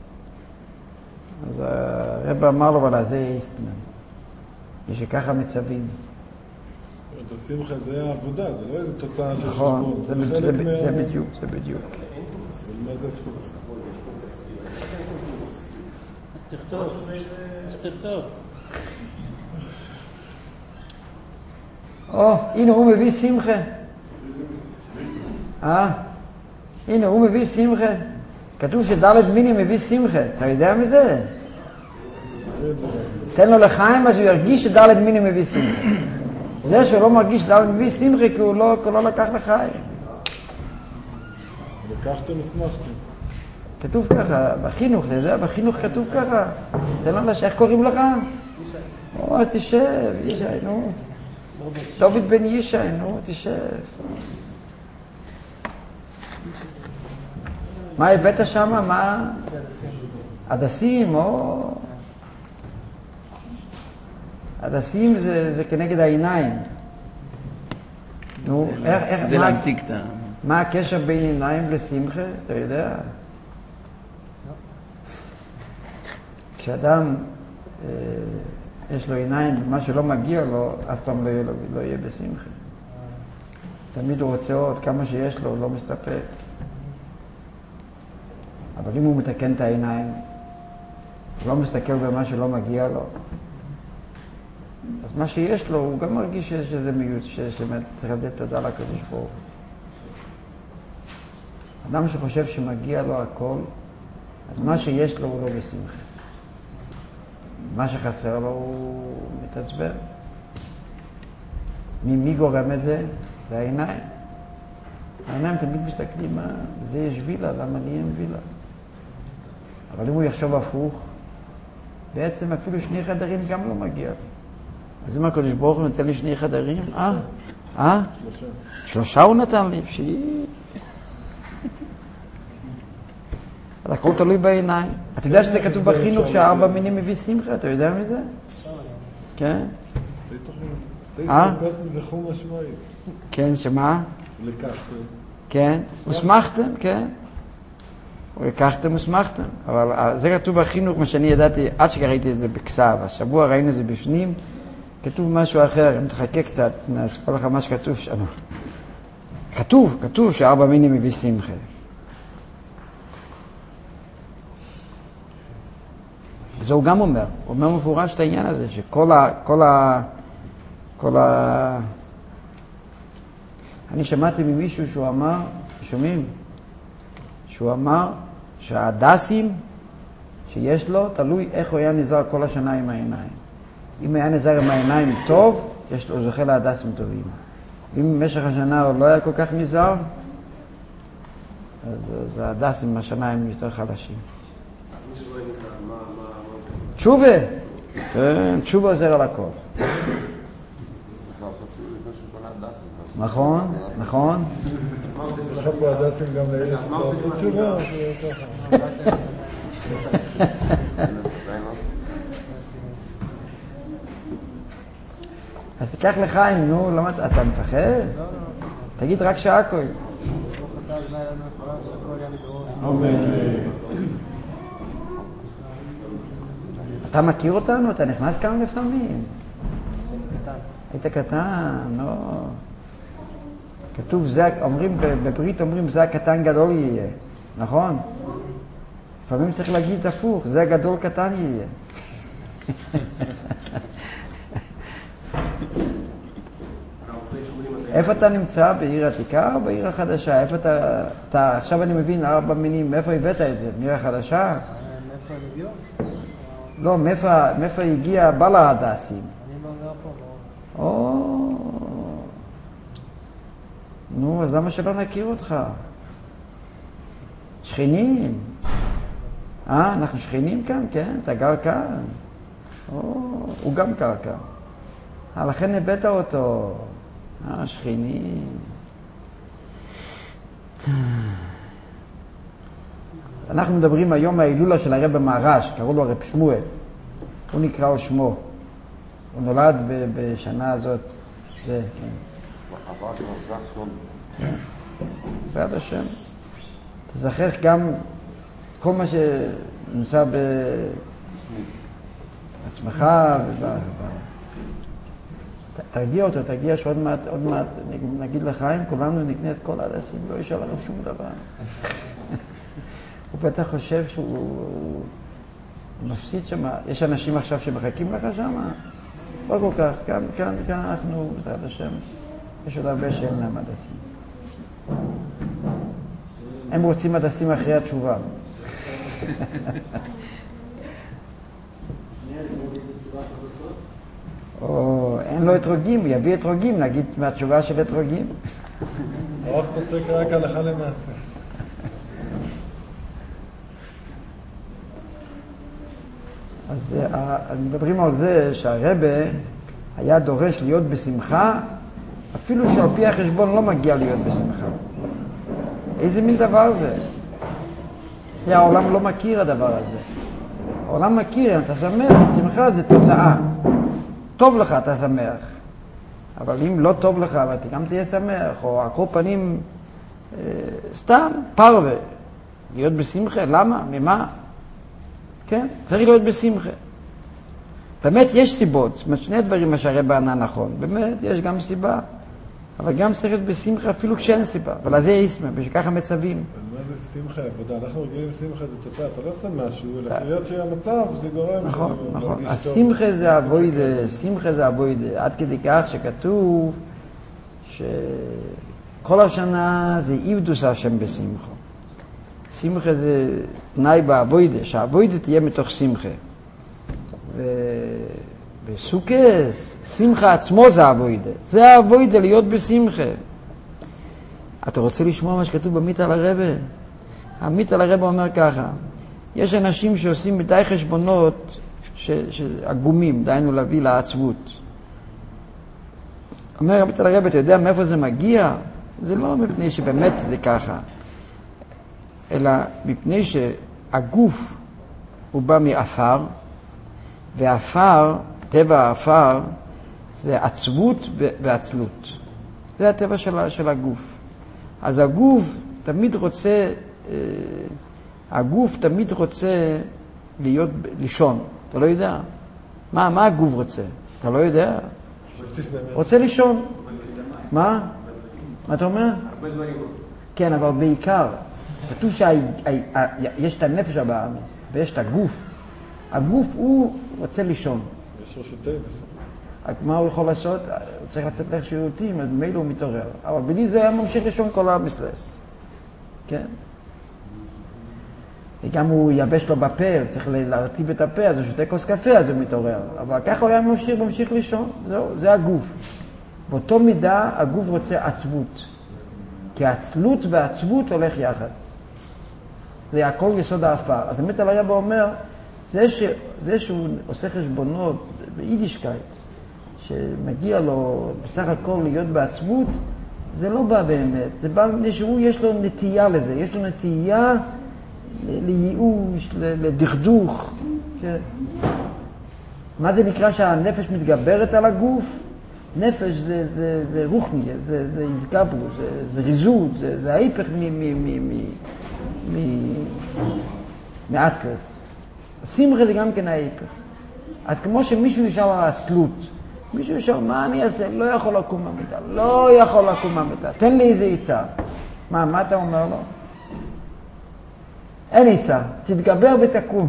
אז הרב אמר לו, אבל זה איסטמן. יש שככה מצווים. השמחה זה העבודה, זה לא איזו תוצאה של נכון, חשבון. זה בדיוק. תכתוב. הנה הוא מביא שמחה. הנה הוא מביא שמחה. כתוב שד' מיני מביא שמחה. אתה יודע מזה? תן לו לחיים אז הוא ירגיש שד' מיני מביא שמחה. זה שהוא לא מרגיש ד' מביא שמחה כי הוא לא לקח לחיים. לקחתם ושמחתם. כתוב ככה, בחינוך, אתה יודע, בחינוך כתוב ככה. תן לו איך קוראים לך? אז תשב, ישי, נו. דוד בן ישי, נו, תשב. מה הבאת שם? מה? הדסים, הדסים זה כנגד העיניים. נו, איך... זה להמתיק את ה... מה הקשר בין עיניים לשמחה? אתה יודע? כשאדם יש לו עיניים, מה שלא מגיע לו, אף פעם לא יהיה בשמחה. תמיד הוא רוצה עוד, כמה שיש לו, הוא לא מסתפק. אבל אם הוא מתקן את העיניים, הוא לא מסתכל במה שלא מגיע לו, אז מה שיש לו, הוא גם מרגיש שזה מיעוט, שצריך לתת תודה לקדוש ברוך הוא. אדם שחושב שמגיע לו הכל, אז מה שיש לו הוא לא בשמחה. מה שחסר לו הוא מתעצבן. מי גורם את זה? זה העיניים. העיניים תמיד מסתכלים, זה יש וילה, למה לי אין וילה? אבל אם הוא יחשוב הפוך, בעצם אפילו 2 חדרים גם לא מגיע. אז אם הקדוש ברוך הוא נותן לי 2 חדרים, 3 הוא נתן לי, הכל תלוי בעיניים. אתה יודע שזה כתוב בחינוך ש4 מינים מביא שמחה? אתה יודע מזה? כן. וחום השמיים. כן, שמה? לקחתם. כן, ושמחתם, כן. לקחתם ושמחתם. אבל זה כתוב בחינוך, מה שאני ידעתי, עד שראיתי את זה בכסף. השבוע ראינו את זה בפנים, כתוב משהו אחר. אם תחכה קצת, נספר לך מה שכתוב שם. כתוב ש4 מינים מביא שמחה. וזה הוא גם אומר, הוא אומר מפורש את העניין הזה, שכל אני שמעתי ממישהו שהוא אמר, שומעים? שהוא אמר שהדסים שיש לו, תלוי איך הוא היה נזהר כל השנה עם העיניים. אם היה נזהר עם העיניים טוב, הוא זוכה להדסים טובים. אם במשך השנה הוא לא היה כל כך נזהר, אז הדסים השנה הם יותר חלשים. תשובה, תשובה עוזר על הכל. נכון. יש לך פה הדסים גם לאלה לעשות תשובה. אז תיקח לחיים, נו, למה אתה מפחד? תגיד רק שעה כהן. אתה מכיר אותנו? אתה נכנס כאן לפעמים? היית קטן, לא. כתוב, בברית אומרים, זה הקטן גדול יהיה, נכון? לפעמים צריך להגיד הפוך, זה הגדול קטן יהיה. איפה אתה נמצא? בעיר עתיקה או בעיר החדשה? איפה אתה עכשיו אני מבין 4 מינים, מאיפה הבאת את זה? בעיר החדשה? מאיפה הם הגיעו? לא, מאיפה הגיע בעל ההדסים? אני לא גר פה. נו, אז למה שלא נכיר אותך? שכנים. אנחנו שכנים כאן, כן? אתה גר כאן. הוא גם גר כאן. לכן הבאת אותו. שכנים. אנחנו מדברים היום ההילולה של הרב מהר"ש, קראו לו הרב שמואל. הוא נקרא על שמו. הוא נולד בשנה הזאת. זה, כן. בעזרת השם. תזכר גם כל מה שנמצא בעצמך תרגיע אותו, תרגיע שעוד מעט נגיד לחיים, כולנו נקנה את כל הדסים, לא ישאל לכם שום דבר. הוא בטח חושב שהוא מפסיד שם, יש אנשים עכשיו שמחכים לך שם? לא כל כך, כאן אנחנו, בעזרת השם, יש עוד הרבה שאין להם הדסים. הם רוצים הדסים אחרי התשובה. או אין לו אתרוגים, יביא אתרוגים, נגיד מהתשובה של אתרוגים. הרב פוסק רק הלכה למעשה. אז מדברים על זה שהרבא היה דורש להיות בשמחה, אפילו שעל פי החשבון לא מגיע להיות בשמחה. איזה מין דבר זה? זה העולם לא מכיר הדבר הזה. העולם מכיר, אם אתה שמח, שמחה זה תוצאה. טוב לך, אתה שמח. אבל אם לא טוב לך, ואתה גם תהיה שמח, או עקור פנים, סתם, פרווה. להיות בשמחה, למה? ממה? כן, צריך להיות בשמחה. באמת יש סיבות, זאת אומרת, שני דברים מה שהרבא ענה נכון. באמת, יש גם סיבה. אבל גם צריך להיות בשמחה אפילו כשאין סיבה. אבל זה ישמח, בשככה מצבים. מה זה שמחה? עבודה, אנחנו רגילים שמחה, זה תוצאה. אתה לא עושה משהו, אלא להיות שהמצב, זה גורם. נכון, נכון. השמחה זה אבוידה, שמחה זה אבוידה. עד כדי כך שכתוב שכל השנה זה עבדוס השם בשמחה. שמחה זה תנאי באבוידה, שהאבוידה תהיה מתוך שמחה. בסוכס, שמחה עצמו זה אבוידה. זה האבוידה להיות בשמחה. אתה רוצה לשמוע מה שכתוב במית על הרבא? המית על הרבא אומר ככה, יש אנשים שעושים מדי חשבונות עגומים, דהיינו להביא לעצבות. אומר המית על הרבא, אתה יודע מאיפה זה מגיע? זה לא מפני שבאמת זה ככה, אלא מפני שהגוף הוא בא מאפר, והאפר, טבע האפר, זה עצבות ועצלות. זה הטבע של הגוף. אז הגוף תמיד רוצה להיות לישון. אתה לא יודע. מה הגוף רוצה? אתה לא יודע. רוצה לישון. מה אתה אומר? כן, אבל בעיקר, כתוב שיש את הנפש הבאמס, ויש את הגוף. הגוף הוא רוצה לישון. יש רשותי בסוף. מה הוא יכול לעשות? הוא צריך לצאת לך שירותים, אז במילא הוא מתעורר. אבל בלי זה היה ממשיך לישון כל המסלס. כן? וגם הוא יבש לו בפה, צריך להרטיב את הפה, אז הוא שותה כוס קפה, אז הוא מתעורר. אבל ככה הוא היה ממשיך לישון. זהו, זה הגוף. באותו מידה הגוף רוצה עצבות. כי העצלות והעצבות הולך יחד. זה הכל יסוד האפר. אז באמת על הרבא אומר, זה שהוא עושה חשבונות ביידישקייט, שמגיע לו בסך הכל להיות בעצבות, זה לא בא באמת. זה בא מפני שהוא יש לו נטייה לזה. יש לו נטייה לייאוש, לדכדוך. מה זה נקרא שהנפש מתגברת על הגוף? נפש זה רוחני, זה איזגברו, זה ריזות, זה ההיפך מאטרס. שמחה זה גם כן ההיפך. אז כמו שמישהו ישאל על העצלות, מישהו ישאל, מה אני אעשה? לא יכול לקום מהמיטה, לא יכול לקום מהמיטה. תן לי איזה עיצה. מה אתה אומר לו? אין עיצה, תתגבר ותקום.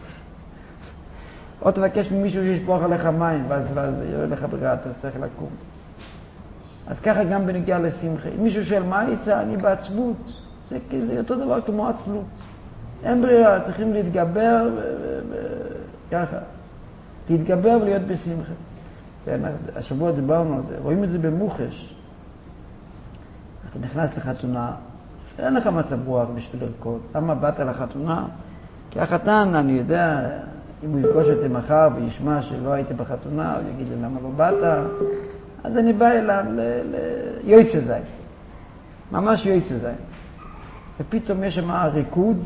או תבקש ממישהו שישפוך עליך מים, ואז יראה לך ברירה, אתה צריך לקום. אז ככה גם בנגיע לשמחה. אם מישהו שואל, מה העיצה? אני בעצבות. זה אותו דבר כמו עצלות. אין ברירה, צריכים להתגבר ככה. להתגבר ולהיות בשמחה. השבוע דיברנו על זה, רואים את זה במוחש. אתה נכנס לחתונה, אין לך מצב רוח בשביל לרקוד. למה באת לחתונה? כי החתן, אני יודע, אם הוא יפגוש אותי מחר וישמע שלא הייתי בחתונה, הוא יגיד לי למה לא באת, אז אני בא אליו ליועץ זין. ממש יועץ זין. ופתאום יש שם ריקוד,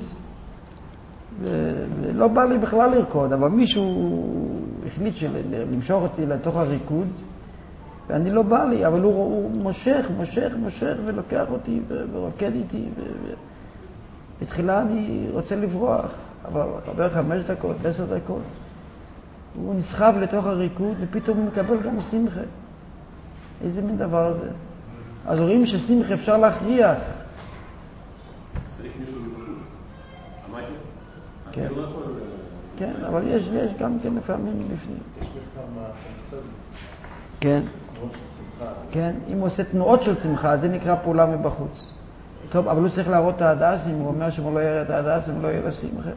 ולא בא לי בכלל לרקוד, אבל מישהו החליט למשוך אותי לתוך הריקוד, ואני לא בא לי, אבל הוא מושך ולוקח אותי ורוקד איתי. בתחילה אני רוצה לברוח, אבל חבר 5 דקות, 10 דקות. הוא נסחב לתוך הריקוד, ופתאום הוא מקבל גם שמחה. איזה מין דבר זה? אז רואים ששמחה אפשר להכריח. צריך מישהו מבחוץ. אמרתי? כן. אז זה לא יכול כן, אבל יש גם כן לפעמים בפנים. יש מחקר מהשם כן. תנועות של שמחה. כן, אם הוא עושה תנועות של שמחה, זה נקרא פעולה מבחוץ. טוב, אבל הוא צריך להראות את ההדסים, הוא אומר שאם הוא לא יראה את ההדסים, לא יהיה לו שמחה.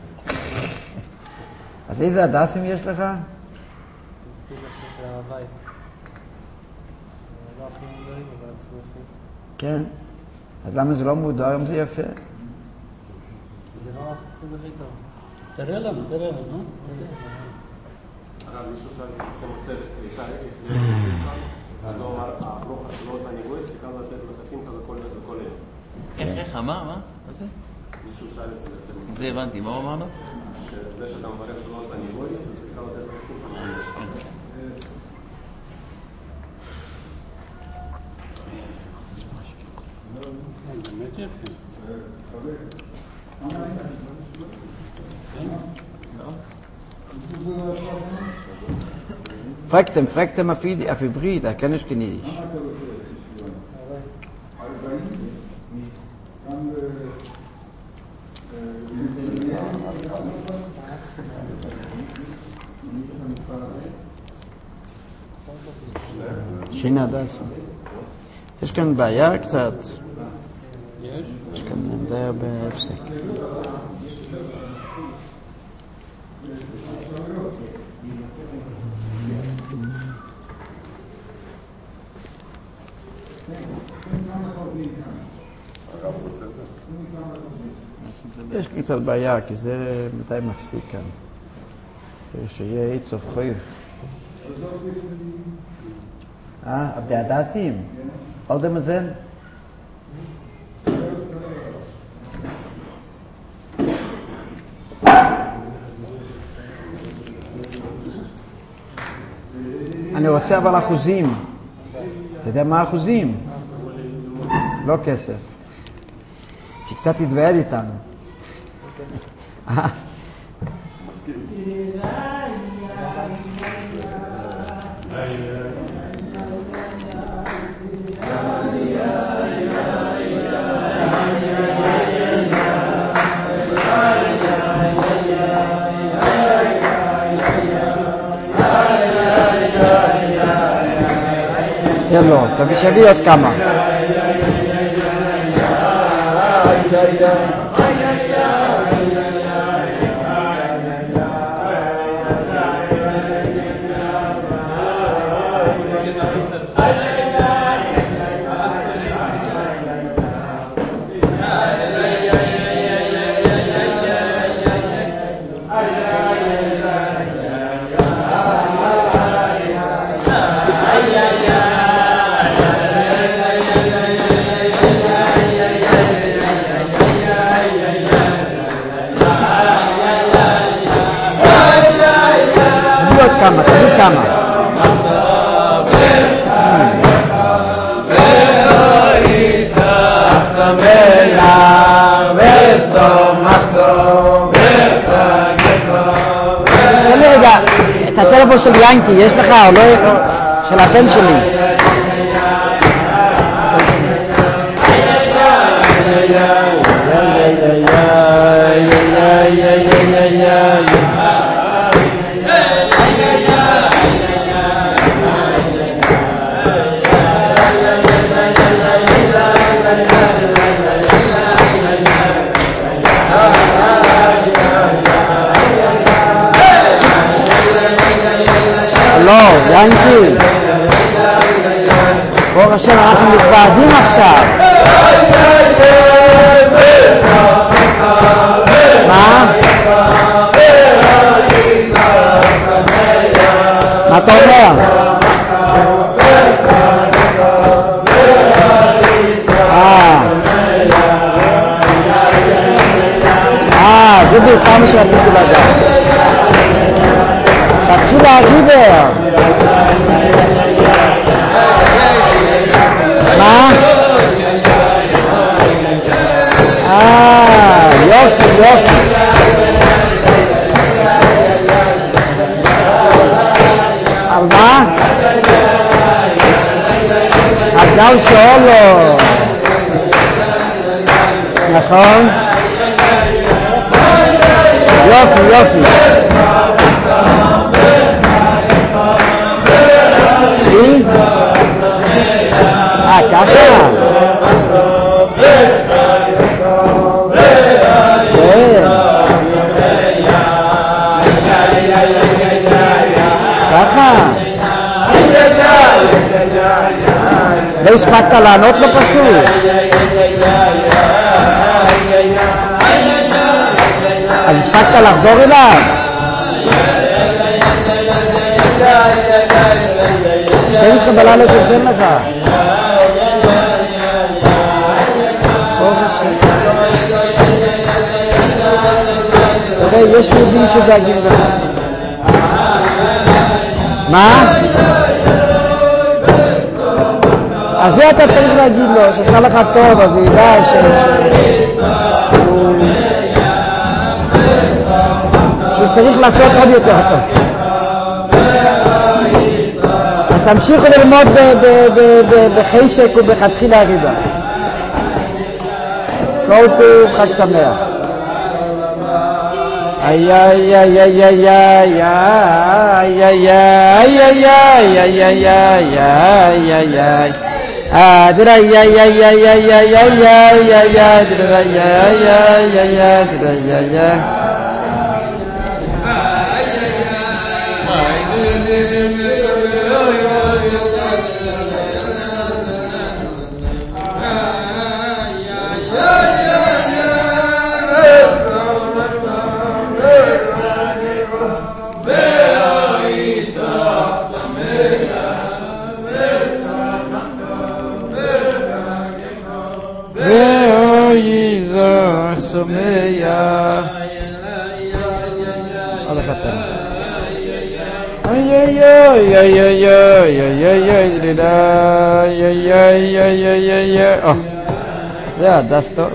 אז איזה הדסים יש לך? סימן של הרב וייס. לא הכי מודעים, אבל שמחים. כן. אז למה זה לא מודע? היום זה יפה. זה לא החסים הכי טוב. תראה לנו, נו. הרב, מישהו שאל את עושה מצבת, אז הוא אמר, הברוכת שלא עושה ניגוי, סליחה לתת לחסים כזה כל אלה. איך, מה זה? מישהו שאל את זה מצבת. זה הבנתי, מה הוא אמר לו? שזה שאתה מברך שלא עושה ניגוי, זה סליחה לתת לחסים כזה כל אלה. באמת יפה. Fragtem auf Hybrid, er kann nicht genedisch. שינה דסה. יש כאן בעיה קצת. יש כאן די בהפסק. יש קצת בעיה, כי זה מתי מפסיק כאן. זה שיהיה עץ סוף חויב. בהדסים? עוד המזן? אני רוצה אבל אחוזים. אתה יודע מה אחוזים? לא כסף. שקצת תתוועד איתנו. זה לא, תביא שבי עוד כמה. כמה, תביא כמה. תן לי רגע, את הטלפון של ינקי, יש לך או לא? של הבן שלי. לא, ינקי. ברוך השם, אנחנו מתוועדים עכשיו. מה? מה אתה אומר? זה בעיקר מה שרציתי לדעת. תתחיל להגיבר. מה? יופי, יופי. על מה? הגל שאולו. נכון? יופי, יופי. ככה? כן. ככה? לא הספקת לענות לו פשוט. אז הספקת לחזור אליו? 12 בלילה תרדם לך. תראה, יש יהודים שדאגים לך. מה? אז זה אתה צריך להגיד לו, שעשה לך טוב, אז הוא ידע שהוא צריך לעשות עוד יותר טוב. אז תמשיכו ללמוד בחשק ובחתחילה הריבה. כל טוב, חג שמח. איי איי איי איי איי איי איי איי איי איי איי איי איי אדרה איי איי איי איי איי איי איי איי אדרה איי איי איי איי אדרה איי איי זה הדס טוב.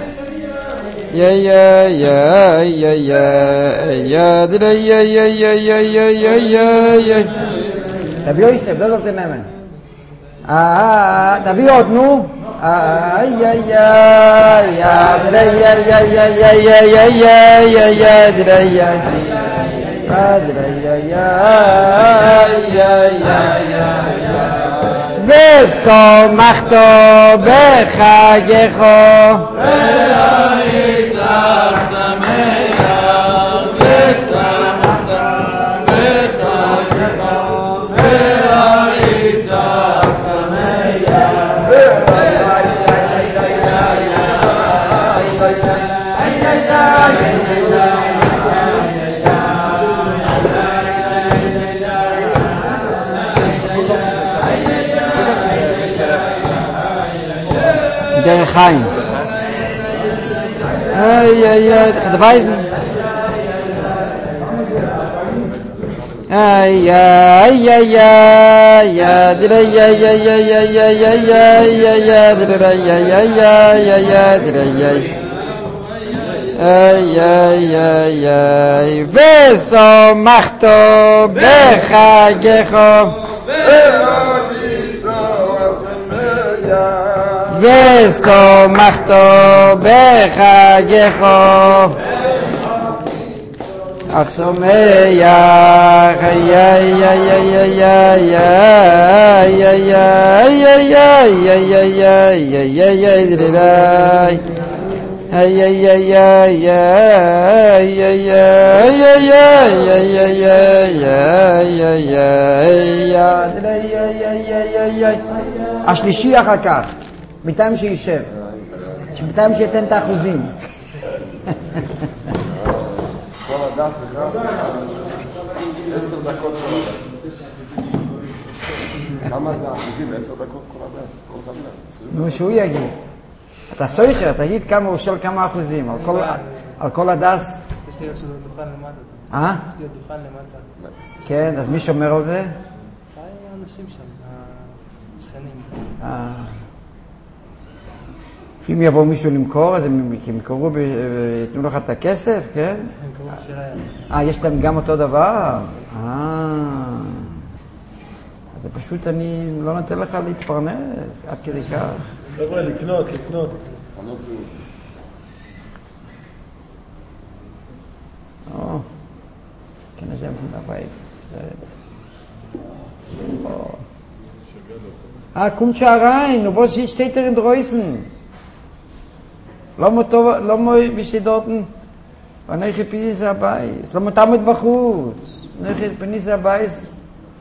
תביאו איסף, לא נותן נאמן. תביאו עוד, נו. ושמחת בחגך והיצח שמח ושמחת בחגך והיצח דרך חיים. איי איי איי, דווייזן. איי איי איי איי, דריי איי איי איי איי איי איי איי דריי איי איי איי איי דריי איי איי איי איי ושמחת בחגך ושמחת בחגך אך שמח איי איי איי איי איי איי איי איי איי איי איי איי דריי איי איי איי איי איי איי איי איי השלישי אחר כך בינתיים שישב, שבינתיים שייתן את האחוזים. כל הדף וגם 10 דקות כל הדף. כמה אחוזים? 10 דקות כל הדף, כל חמלה. נו, שהוא יגיד. אתה סויכר, תגיד כמה הוא שואל כמה אחוזים, על כל הדס. יש לי עוד דוכן למטה. יש לי עוד דוכן למטה. כן, אז מי שומר על זה? האנשים שם, השכנים. אם יבוא מישהו למכור, אז הם ימכרו ויתנו לך את הכסף, כן? יש להם גם אותו דבר? אז זה פשוט אני לא נותן לך להתפרנס, עד כדי כך. חבר'ה, לקנות. Oh, kann ich einfach dabei. Oh. Kommt schon rein. Was steht da in draußen? למה בשתידותן? ואנחנו פיניס הבייס. למה תעמד בחוץ? אנחנו פיניס הבייס.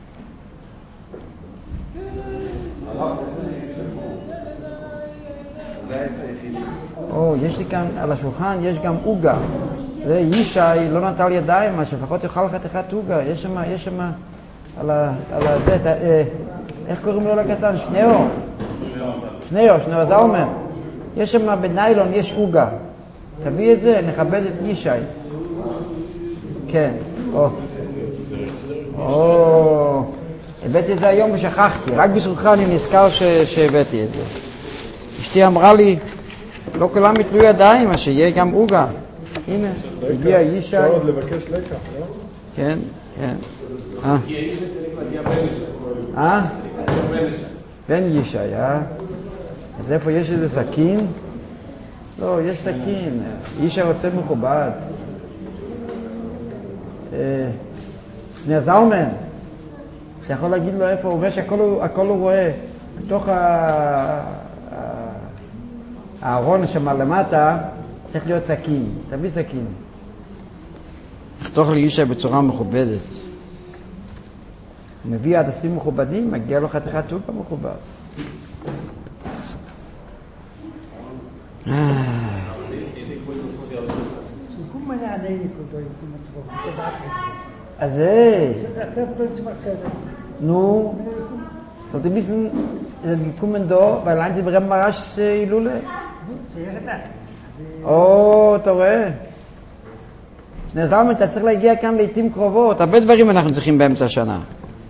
יש לי כאן על השולחן, יש גם אוגה. זה ישי, לא נטל ידיים, מה שפחות יאכל חתיכת אוגה. יש שם על זה, איך קוראים לו לקטן? שניאור זלמן. יש שם בניילון, יש אוגה. תביא את זה, נכבד את ישי. כן, הבאתי את זה היום ושכחתי. רק בזכותך אני נזכר שהבאתי את זה. אשתי אמרה לי, לא כולם יתלו ידיים, אז שיהיה גם אוגה. הנה, הגיע ישי. אפשר עוד לבקש לקח, לא? כן. בן ישי, אז איפה יש איזה סכין? לא, יש סכין. ישי רוצה מכובד. שנייה זלמן, אתה יכול להגיד לו איפה, הוא רואה שהכל הוא רואה. בתוך הארון שמה למטה צריך להיות סכין. תביא סכין. תחתוך לי ישי בצורה מכובדת. הוא מביא עדסים מכובדים, מגיע לו חתיכת טובה מכובד. אז nu, sollte wissen, gekommen da, weil eigentlich beim Marasch Ilule. אתה רואה? שני זלמן, אתה צריך להגיע כאן לעתים קרובות. הרבה דברים אנחנו צריכים באמצע השנה.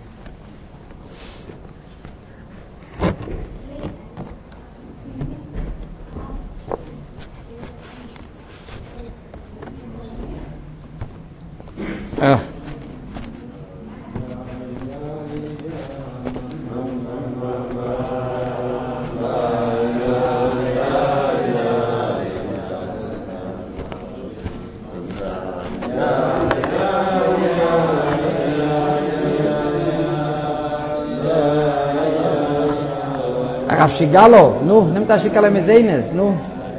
הרב שיגלו, נו, נם את השיקלה מזיינס, נו.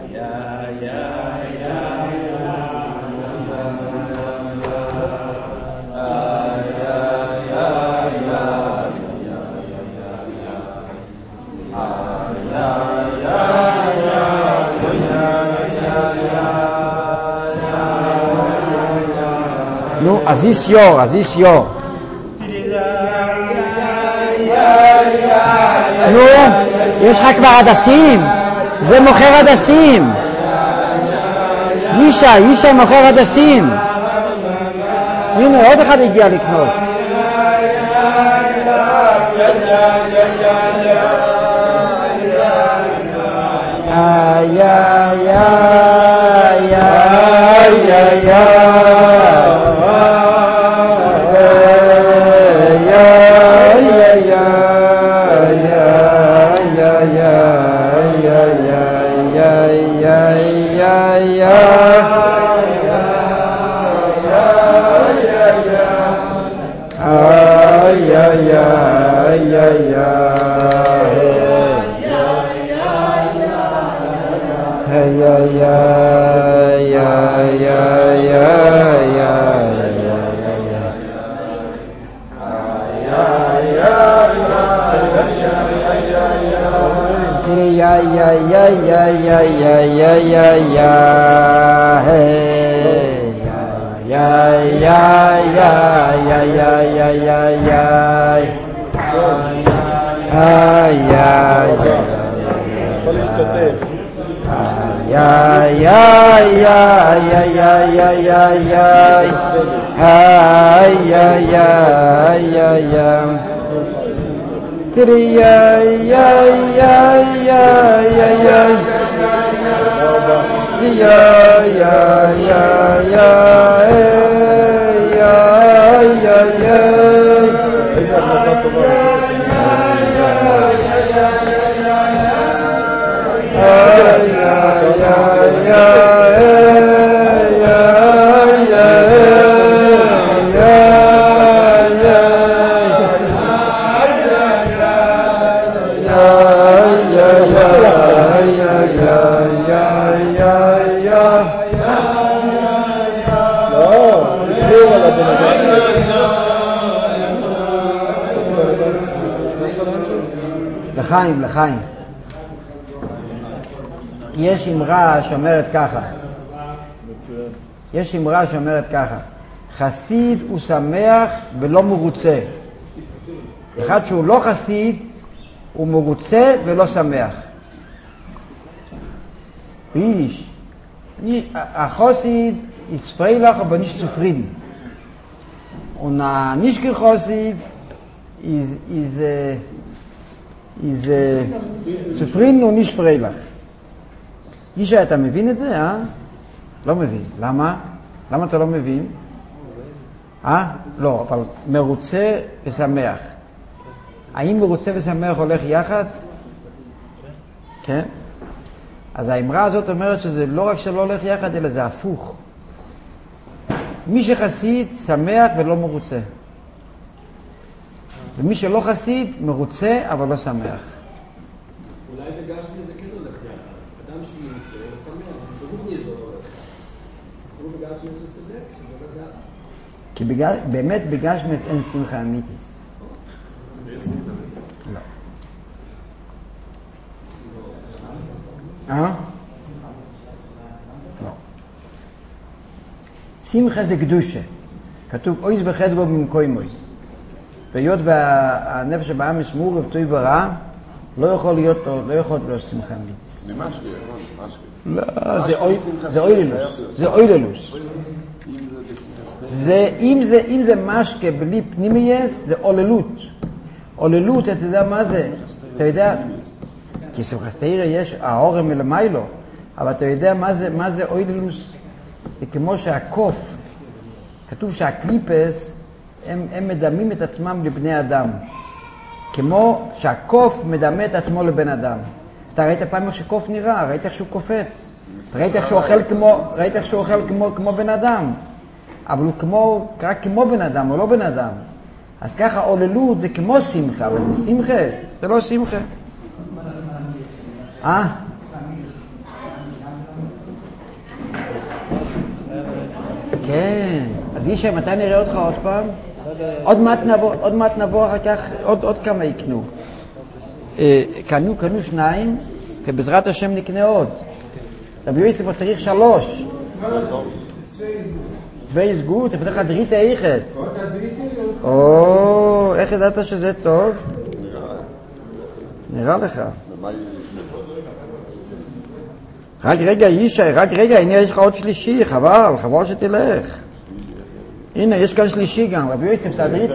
נו, אז איס יו. נו, יש לך כבר עדסים, זה מוכר עדסים. ישי מוכר עדסים. הנה, עוד אחד הגיע לקנות. לחיים. יש אמרה שאומרת ככה, חסיד הוא שמח ולא מרוצה. אחד שהוא לא חסיד הוא מרוצה ולא שמח. החסיד ist freilach, aber nicht zufrieden. Und ein Nicht-Chassid ist zufrieden und nicht freilach. אישה, אתה מבין את זה, אה? לא מבין. למה? למה אתה לא מבין? לא, אבל מרוצה ושמח. האם מרוצה ושמח הולך יחד? כן? אז האמרה הזאת אומרת שזה לא רק שלא הולך יחד, אלא זה הפוך. מי שחסיד שמח ולא מרוצה. ומי שלא חסיד מרוצה אבל לא שמח. אולי בגשמי זה כן הולך יחד. אדם שהוא מרוצה ושמח, ברוך נהיה זה הולך. הוא בגשמי זה צודק, שזה הולך יחד. כי באמת בגשמי אין שמחה אמיתית. לא. לא. שמחה זה קדושה. כתוב אויז וחדרו במקוימוי. והיות והנפש הבאה משמור ובטוי ורע, לא יכול להיות שמחה אמיתית. לא, זה אויללוס. אם זה משקה בלי פנימייס, זה אוללות. אוללות, אתה יודע מה זה? אתה יודע, כי שמחת תורה יש האורם מלמיילו, אבל אתה יודע מה זה אויללוס? זה כמו שהקוף, כתוב שהקליפס, הם מדמים את עצמם לבני אדם. כמו שהקוף מדמה את עצמו לבן אדם. אתה ראית פעם איך שקוף נראה, ראית איך שהוא קופץ. ראית איך שהוא אוכל כמו בן אדם. אבל הוא רק כמו בן אדם, הוא לא בן אדם. אז ככה עוללות זה כמו שמחה, אבל זה שמחה, זה לא שמחה. כן, אז אישה, מתי נראה אותך עוד פעם? עוד מעט נבוא אחר כך, עוד כמה יקנו. קנו 2, ובעזרת השם נקנה עוד. רבי יוסף הוא צריך 3. צווי סגות, תפתח דרית האיכת. איך ידעת שזה טוב? נראה לך. רק רגע, הנה יש לך עוד שלישי, חבל שתלך. הנה, יש כאן שלישי גם, רבי יוסף סדריתה.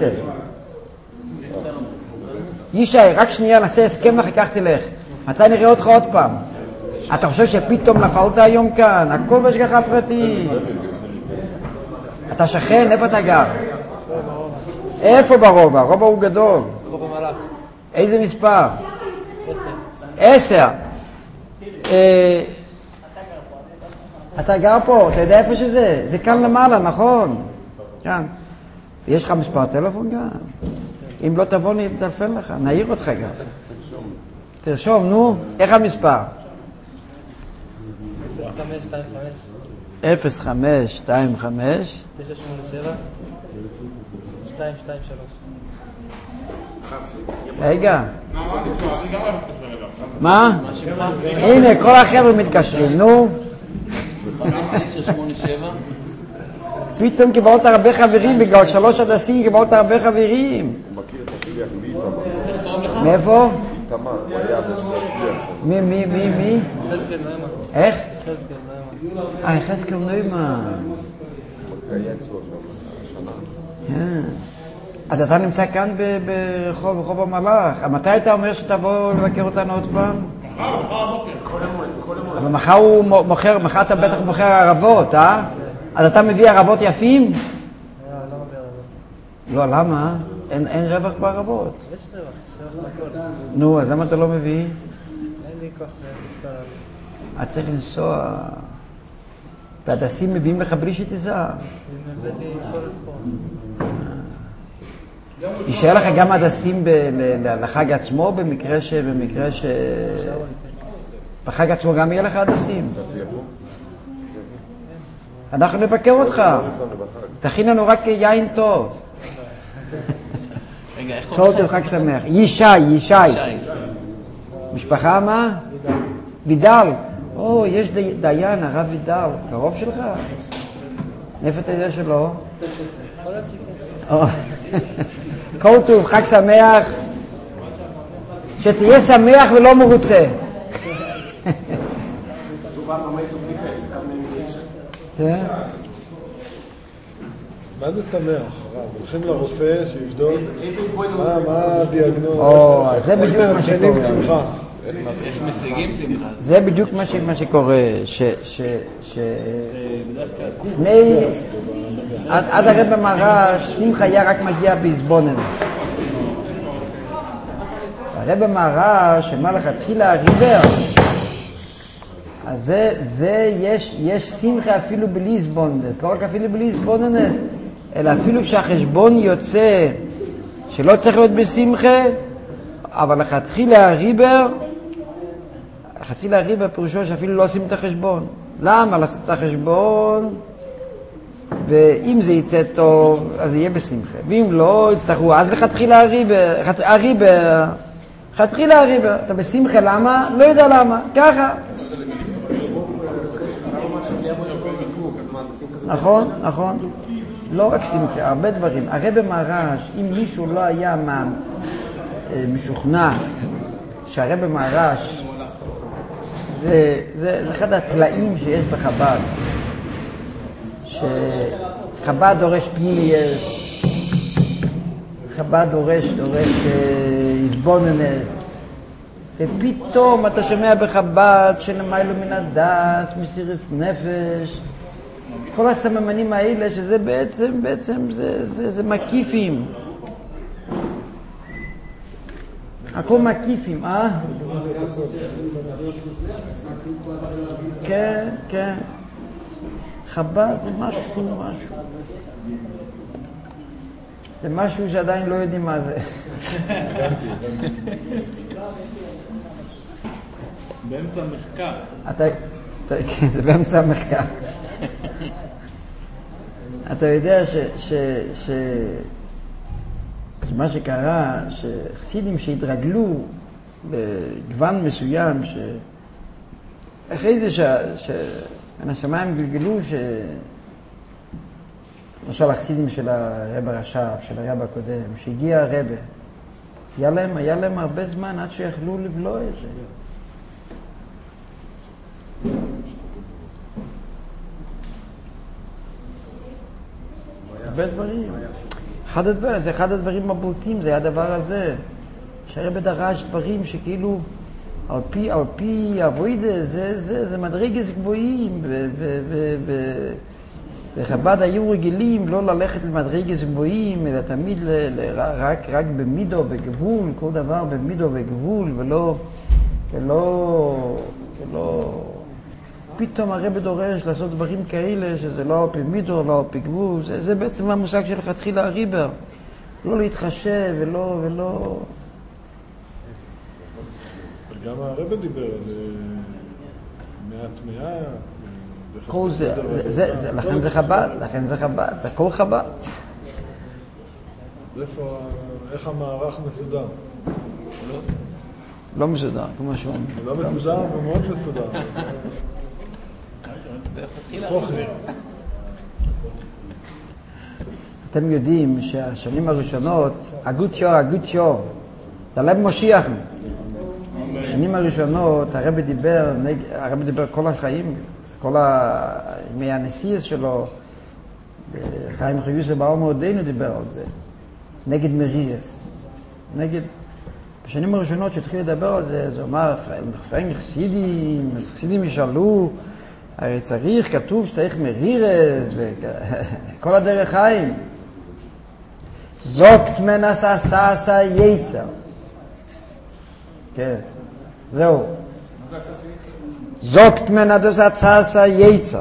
ישי, רק שנייה, נעשה הסכם אחר כך תלך. מתי נראה אותך עוד פעם? אתה חושב שפתאום נפלת היום כאן? הכל בהשגחה פרטי. אתה שכן, איפה אתה גר? איפה ברובע? רובע הוא גדול. איזה מספר? 10. אתה גר פה, אתה יודע איפה שזה? זה כאן למעלה, נכון? כאן. יש לך מספר טלפון גם? אם לא תבוא נטלפן לך, נעיר אותך גם. תרשום, נו, איך המספר? 0525 987 223. רגע. מה? הנה, כל החבר'ה מתקשרים, נו. פתאום קיבלת הרבה חברים, בגלל 3 הדסים קיבלת הרבה חברים. הוא מכיר את השליח מאיתמר. מאיפה? מאיתמר, הוא היה השליח. מי? איך? חזקאל נוימן. הוא היה אצלו השנה. אז אתה נמצא כאן ברחוב המלאך. מתי אתה אומר שתבוא לבקר אותנו עוד פעם? אבל מחר אתה בטח מוכר ערבות, אה? אז אתה מביא ערבות יפים? לא, למה? אין רווח בערבות. יש רווח בכל. נו, אז למה אתה לא מביא? אין לי כוח לנסוע. אתה צריך לנסוע. והדסים מביאים לך בלי שתיסע. הבאתי כל הספורט. יישאר לך גם הדסים לחג עצמו, במקרה ש... בחג עצמו גם יהיה לך הדסים. אנחנו נבקר אותך. תכין לנו רק יין טוב. רגע, איך כל טוב חג שמח. ישי. משפחה מה? וידל. או, יש דיין, הרב וידל, קרוב שלך? איפה אתה יודע שלא? כל טוב, חג שמח. שתהיה שמח ולא מרוצה. מה זה שמח? הולכים לרופא שיבדוק מה הדיאגנוז. זה בדיוק מה שקורה. איך משיגים שמחה? זה בדיוק מה שקורה, לפני, עד הרב מהר"ש, שמחה היה רק מגיע בהזבונן. הרב מהר"ש, שמה לך, תחילה הריבר, אז יש שמחה אפילו בלי הזבוננס, לא רק אפילו בלי הזבוננס, אלא אפילו שהחשבון יוצא, שלא צריך להיות בשמחה, אבל לכתחילה הריבר, פירושו שאפילו לא עושים את החשבון. למה לעשות את החשבון? ואם זה יצא טוב, אז זה יהיה בשמחה. ואם לא יצטרכו, אז לכתחילה הריבר. אתה בשמחה, למה? לא יודע למה. ככה. נכון. לא רק שמחה, הרבה דברים. הרב מהר"ש, אם מישהו לא היה משוכנע שהרב מהר"ש זה אחד הפלאים שיש בחב"ד, שחב"ד דורש פייס, חב"ד דורש הזבוננס, ופתאום אתה שומע בחב"ד שלמיילו מן הדס, מסירת נפש, כל הסממנים האלה שזה בעצם זה מקיפים, הכל מקיפים, כן. חב"ד זה משהו. זה משהו שעדיין לא יודעים מה זה. באמצע המחקר. כן, זה באמצע המחקר. אתה יודע שמה שקרה, שחסידים שהתרגלו לגוון מסוים, אחרי זה שהשמיים גלגלו, למשל החסידים של הרב הרש"ב, של הרב הקודם, שהגיע הרב, היה להם הרבה זמן עד שיכלו לבלוע את זה. הרבה דברים. זה אחד הדברים הבולטים, זה הדבר הזה. שהרב דרש דברים שכאילו על פי עבודה, זה מדרגות גבוהים, וחב"ד היו רגילים לא ללכת למדרגות גבוהים, אלא תמיד רק במידו, בגבול, כל דבר במידו ובגבול, ולא פתאום הרב דורש לעשות דברים כאלה, שזה לא על פי מידו, לא על פי גבול, זה בעצם המושג של לכתחילה הריבר, לא להתחשב ולא... גם הרב דיבר על מעט. כל זה, לכן זה חב"ד, זה כל חב"ד. אז איך המערך מסודר? לא מסודר, כמו שהוא. לא מסודר ומאוד מסודר. אתם יודעים שהשנים הראשונות, הגות זה לב משיח. בשנים הראשונות הרב דיבר כל החיים, כל ימי הנשיאות שלו, חיים חיוסה בעל מועדנו דיבר על זה, נגד מרירס, בשנים הראשונות שהתחיל לדבר על זה, זה אומר, חסידים ישאלו, הרי כתוב שצריך מרירס, וכל הדרך חיים. זוקט מנס עשה יצר. כן, זהו. זוקט מנס עשה יצר.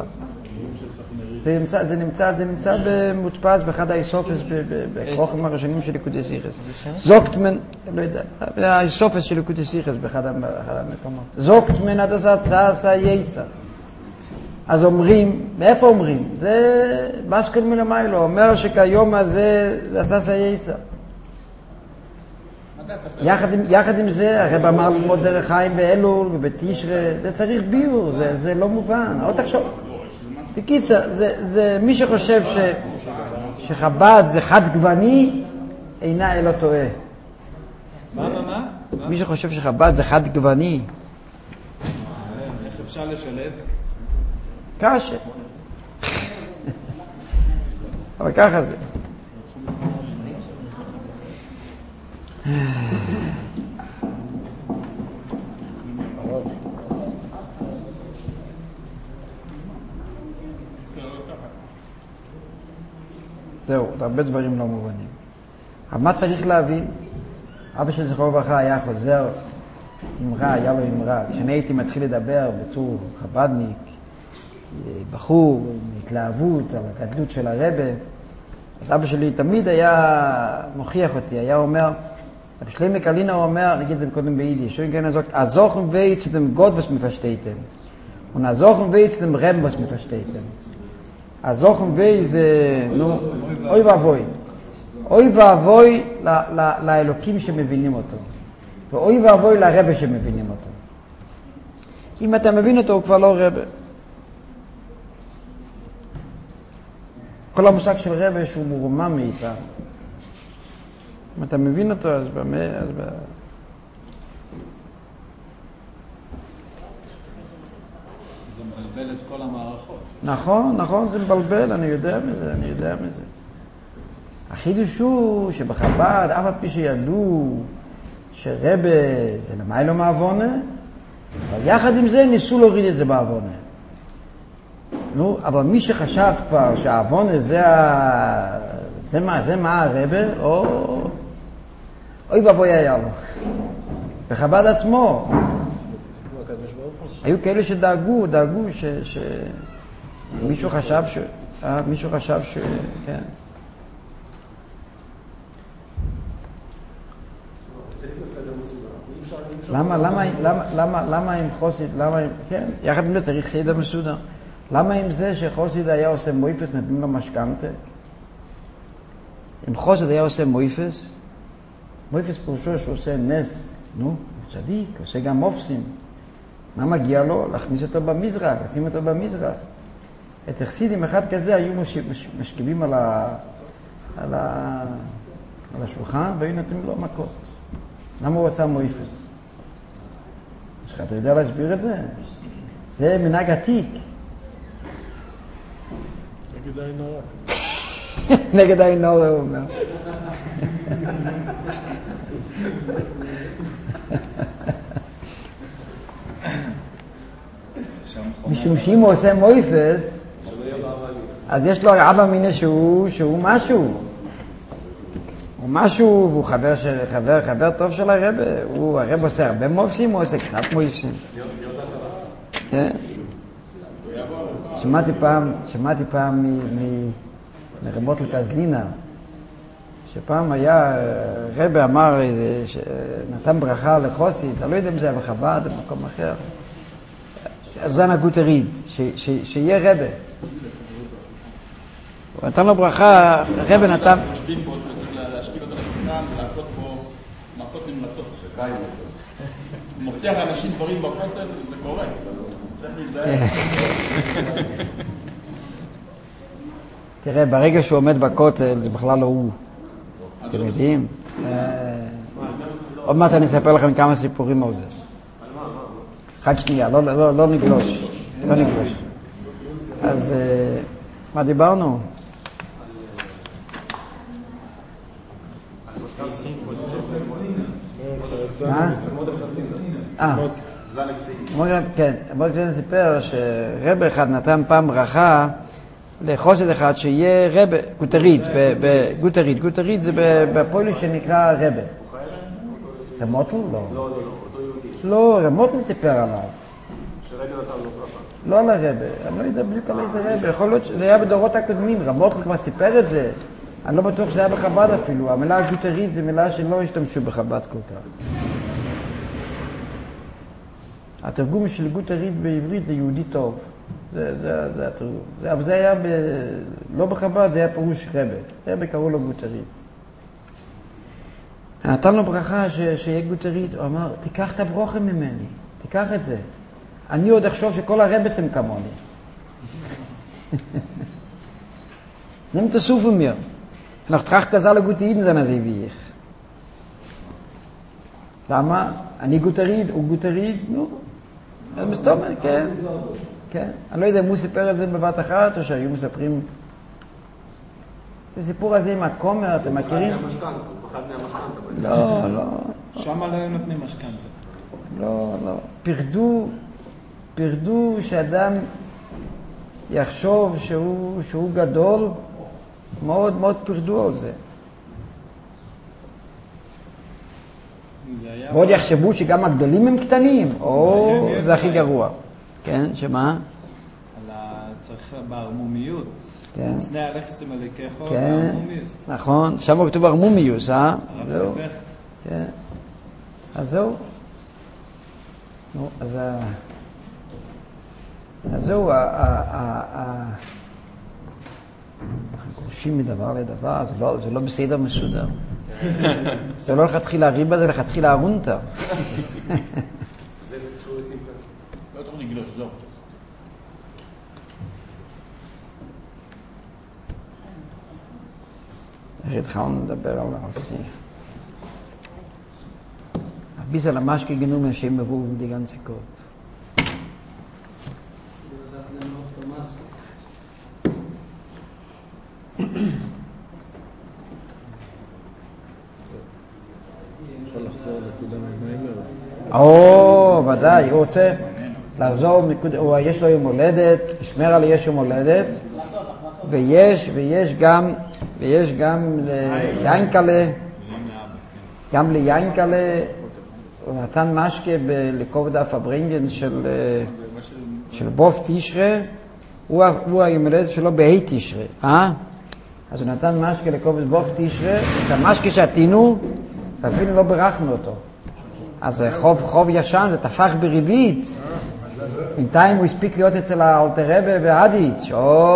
זה נמצא במודפס באחד האיסופס, בכרוכים הראשונים של ליקוטי סיכס. זוקט מן, לא יודע, האיסופס של ליקוטי סיכס באחד המקומות. זוקט מנס עשה יצר. אז אומרים, מאיפה אומרים? זה משקל מלמיילו, אומר שכיום הזה זה עצס היצר. יחד עם זה, הרב אמר ללמוד דרך חיים באלול ובתשרה, זה צריך ביור, זה לא מובן. עוד תחשוב. בקיצר, זה מי שחושב שחב"ד זה חד גווני, אינה אלא טועה. מה? מי שחושב שחב"ד זה חד גווני. איך אפשר לשלב? קשה. אבל ככה זה. זהו, הרבה דברים לא מובנים. אבל מה צריך להבין? אבא של זכרו לברכה היה חוזר אמרה, היה לו אמרה. כשאני הייתי מתחיל לדבר בתור חב"דניק, בחור, התלהבות על הגדלות של הרבא, אז אבא שלי תמיד היה מוכיח אותי, היה אומר, רב שלמה קלינר אומר, נגיד את זה קודם ביידיש, azochem weh zu dem Gott, was mir verstehten. Und azochem weh zu dem Rem, was mir verstehten. azochem weh זה, אוי ואבוי. אוי ואבוי לאלוקים שמבינים אותו. ואוי ואבוי לרבא שמבינים אותו. אם אתה מבין אותו, הוא כבר לא רבא. כל המושג של רבא שהוא מורמם מאיתה. אם אתה מבין אותו, אז במה... זה מבלבל את כל המערכות. נכון, זה מבלבל, אני יודע מזה. החידוש הוא שבחב"ד, אף על פי שידעו שרבא זה למיילו מעוונה, אבל יחד עם זה ניסו להוריד את זה בעוונה. אבל מי שחשב כבר שהעוונה זה מה הרבא, אוי ואבוי היה לו. בחב"ד עצמו. היו כאלה שדאגו מישהו חשב כן. למה עם חוסיד, כן, יחד עם זה צריך סדר מסודר. למה עם זה שחוסיד היה עושה מויפס, נתנים לו משכנתה? אם חוסיד היה עושה מויפס פירושו שעושה נס, הוא צדיק, עושה גם מופסים. מה מגיע לו? להכניס אותו במזרח, לשים אותו במזרח. אצל חסידים אחד כזה היו משכיבים על השולחן והיו נותנים לו מכות. למה הוא עשה מויפס? אתה יודע להסביר את זה? זה מנהג עתיק. נגד עין הרע. נגד עין הרע, הוא אומר. משום שאם הוא עושה מויפס, אז יש לו אבא מיני שהוא משהו. הוא משהו, והוא חבר טוב של הרבא. הרבא עושה הרבה מופסים, הוא עושה קצת מופסים. כן. שמעתי פעם מרמות לקזלינה, שפעם היה, רבא אמר, נתן ברכה לחוסית, אני לא יודע אם זה היה בחב"ד או במקום אחר. זנה גוטריד, שיהיה רבא. הוא נתן לו ברכה, רבא נתן... ולעשות פה מכות נמלטות. מובטח אנשים דברים בכותל, זה קורה. תראה, ברגע שהוא עומד בכותל, זה בכלל לא הוא. אתם יודעים? עוד מעט אני אספר לכם כמה סיפורים על זה. חד שנייה, לא נגלוש. אז מה דיברנו? כן, בוא נקרא סיפר שרבא אחד נתן פעם ברכה לחוסד אחד שיהיה רבא, גוטריד זה בפוליש שנקרא רבא. רמוטל? לא, רמוטל סיפר עליו. לא על הרבא, אני לא יודע בדיוק על איזה רבא, יכול להיות שזה היה בדורות הקודמים, רמוטל כבר סיפר את זה, אני לא בטוח שזה היה בחב"ד אפילו, המילה גוטריד זה מילה שלא השתמשו בחב"ד כל כך. התרגום של גוטריד בעברית זה יהודי טוב, זה התרגום. אבל זה היה לא בחב"ד, זה היה פירוש רבא. רבא קראו לו גוטריד. נתן לו ברכה שיהיה גוטרית, הוא אמר, תיקח את הברוכה ממני, תיקח את זה. אני עוד אחשוב שכל הרבס הם כמוני. נמת סופו mir. Noch tracht das alle gute Iden sein, als wie ich. למה? אני גוטריד, הוא גוטריד, נו. אז מסתובב, כן. כן. אני לא יודע אם הוא סיפר את זה בבת אחת, או שהיו מספרים... זה סיפור הזה עם הכומר, אתם מכירים? הוא פחד מהמשכנתא. לא, לא. שם לא היו נותנים משכנתא. לא, לא. פרדו שאדם יחשוב שהוא גדול, מאוד מאוד פרדו על זה. ועוד יחשבו שגם הגדולים הם קטנים, או זה הכי גרוע. כן, שמה? צריך בערמומיות. כן. צנע הלכס עם הלקחו, כן, בערמומיוס. נכון. שם כתוב ערמומיוס, הרב זהו. סיפך. כן. אז זהו. נו, אז זהו, אנחנו קורשים מדבר לדבר, זה לא בסדר מסודר. זה לא לכתחילה ריבה, זה לכתחילה ארונטה. זה קשור לסימפל. לא צריך לגלוש, לא. התחלנו לדבר על הרסי. הביס על המשקי גנום שהם מבואו זה דיגן סיכות. יכול לחזור לכולם ממיימר. או, ודאי, הוא רוצה לחזור, יש לו יום הולדת, לשמר על יש יום הולדת, ויש גם ליינקלה, גם ליינקלה, הוא נתן משקה לכובד אף הברינגן של בוב תשרה, הוא היום הולדת שלו בהי תשרה, אז הוא נתן משקה לכובד בוב תשרה, את המשקה שעתינו, ואפילו לא ברכנו אותו. אז חוב ישן, זה תפח בריבית. בינתיים הוא הספיק להיות אצל האלטר רבי באדיץ'.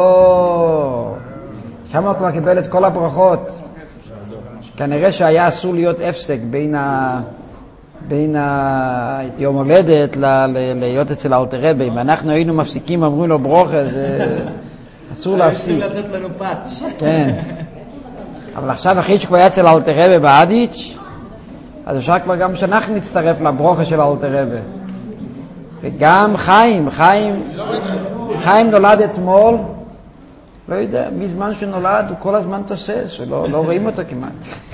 שם הוא כבר קיבל את כל הברכות. כנראה שהיה אסור להיות הפסק בין יום הולדת להיות אצל האלטר רבי. אם אנחנו היינו מפסיקים, אמרו לו ברוכה, זה אסור להפסיק. צריכים לתת לנו פאץ'. כן. אבל עכשיו אחרי שכבר היה אצל האלטר רבי באדיץ', אז אפשר כבר גם שאנחנו נצטרף לברוכה של האלטר רבי. וגם חיים נולד אתמול, לא יודע, מזמן שנולד הוא כל הזמן תוסס, ולא רואים אותו כמעט.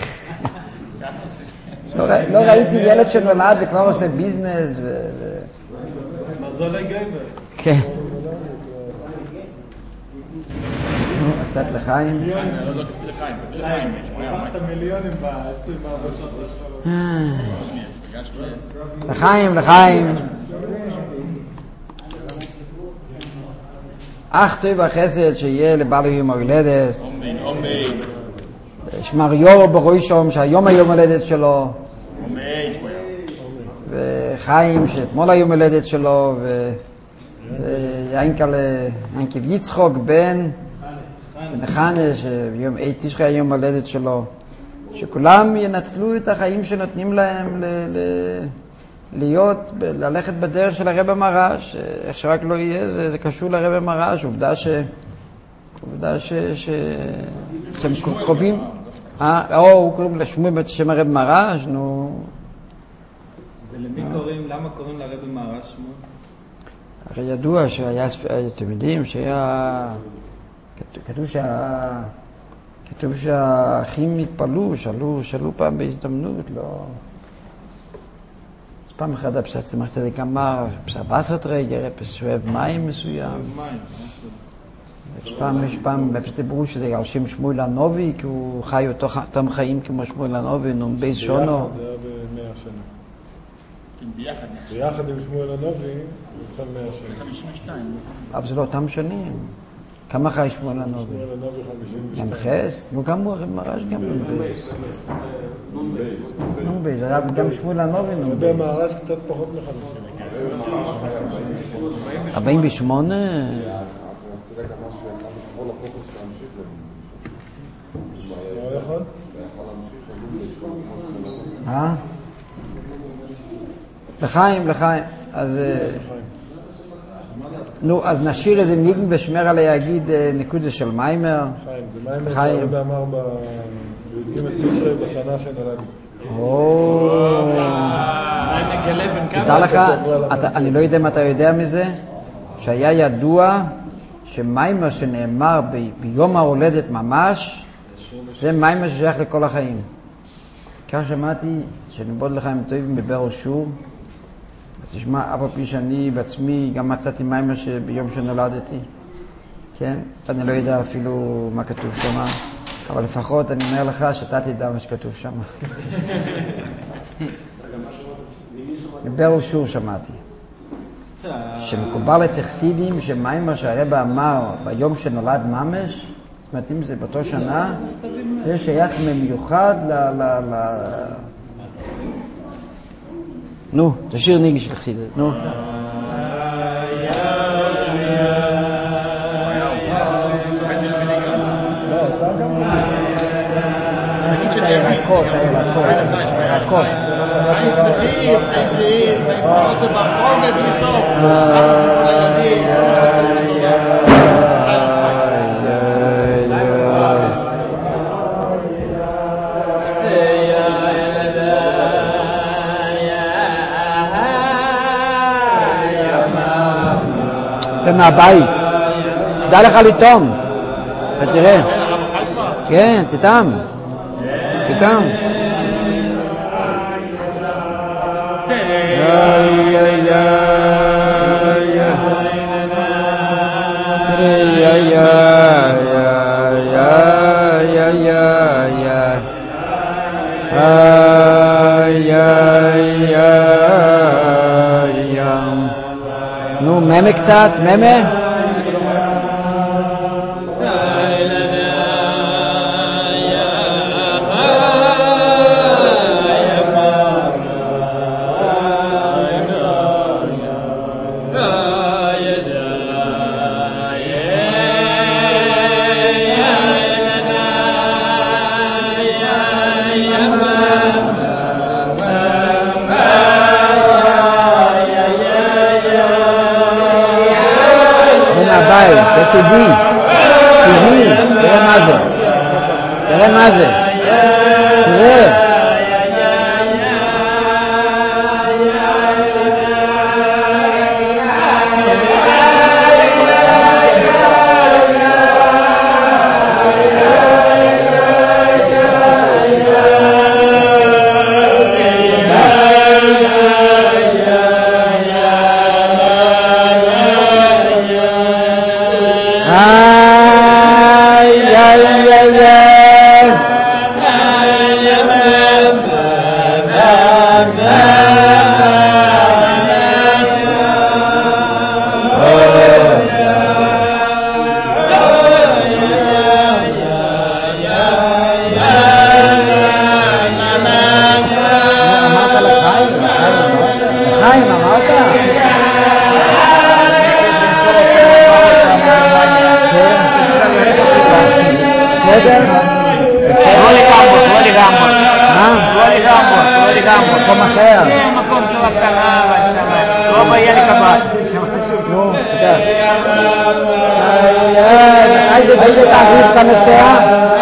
לא ראיתי ילד שנולד וכבר עושה ביזנס מזל לגבר. כן. עשת לחיים. לחיים. אך טוב החסד שיהיה לבעל יום הולדת. שמר יור בראשום שהיום היום הולדת שלו. וחיים שאתמול היום הולדת שלו. ויינקל יצחוק בן נחנה שיום תשרי היום הולדת שלו. שכולם ינצלו את החיים שנותנים להם ללכת בדרך של הרב המרש, איך שרק לא יהיה, זה קשור לרב המרש, עובדה שהם קרובים, הוא קוראים לשמוע בשם הרב מרש, נו. ולמי קוראים, למה קוראים לרב מרש? הרי ידוע שהיה, אתם יודעים, כתוב שהאחים התפלו, שאלו פעם בהזדמנות, לא... אז פעם אחד הפשט צמח צדק אמר, פשט בסרת רגע, שואב מים מסוים. יש פעם בפשט דיברו שזה על שם שמואל הנובי, כי הוא חי אותם חיים כמו שמואל הנובי, נום בייס שונו. זה היה ב100 שנה. ביחד עם שמואל הנובי, זה בכלל 100 שנה. 52. אבל זה לא אותם שנים. כמה חי שמואל הנובי? שמואל הנובי 52. גם חס? וגם הוא מרש גם נומבייס. נומבייס, היה גם שמואל הנובי נומבייס. במערש קצת פחות מ-50. 48? לא יכול? לחיים. אז נו, אז נשאיר איזה ניגן ושמר עליה יגיד נקודה של מיימר. חיים, זה מיימר שאמר בי"ג תשרי בשנה שנולדתי. תדע לך, אני לא יודע אם אתה יודע מזה, שהיה ידוע שמיימר שנאמר ביום ההולדת ממש, זה מיימר ששייך לכל החיים. כך שמעתי שנבוד לך עם טובים בבר אשור, אז תשמע, אף על פי שאני בעצמי גם מצאתי מיימר ביום שנולדתי, כן? אני לא יודע אפילו מה כתוב שם, אבל לפחות אני אומר לך שאתה תדע מה שכתוב שם. בבר אשור שמעתי. שמקובל אצל חסידים שמיימר שהרבא אמר ביום שנולד ממש, זאת אומרת אם זה באותו שנה, זה שייך במיוחד נו, תשאיר ניגן של חסידים, נו. הירקות. זה מהבית. תדע לך לטעום. תראה. כן, תטעם. תטעם. נו, ממה קצת, ממה? זה טבעי, תראה מה זה, תראה. איזה תעריף אתה נוסע?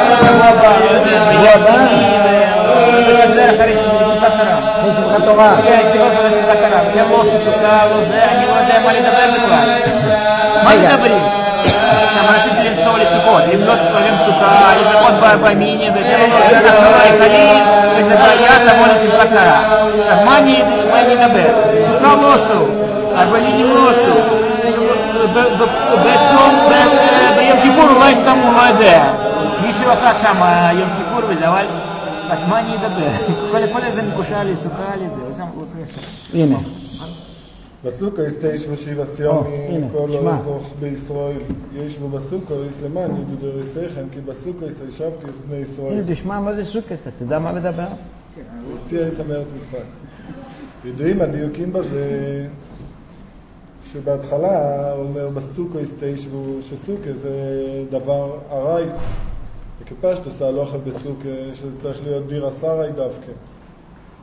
אחרי שמחת תורה. כן, סיבות של שמחת תורה. כן, לא עשו סוכה, לא זה, אני לא יודע מה לדבר בכלל. מה מדברים? שם רציתי לנסוע לסוכות, למנות דברים סוכה, לזכות במיני, ואנחנו היכלים, וזה בעיה תבוא לשמחת תורה. עכשיו, מה אני אדבר? סוכה לא עשו, הרבנים לא עשו. בצום, ביום כיפור אולי צמו, לא יודע. מישהו עשה שם יום כיפור וזה, אבל אז מה אני אדבר? כל איזה מקושר לי, סוכה לי, זה עושה יפה. הנה. בסוכה יש 97 סיומים, כל אורזוך בישראל. יש בו בסוכה, יש למען ידודר יסייכם, כי בסוכה ישבתי את בני ישראל. תשמע מה זה סוכה, אז תדע מה לדבר. הוציאה יש המארץ מצווה. ידועים הדיוקים בזה, שבהתחלה הוא אומר בסוכה יסתיישבו, שסוכה זה דבר ארעי. וכפשטוס ההלוכה בסוכה, שזה צריך להיות דיר עשרי דווקא.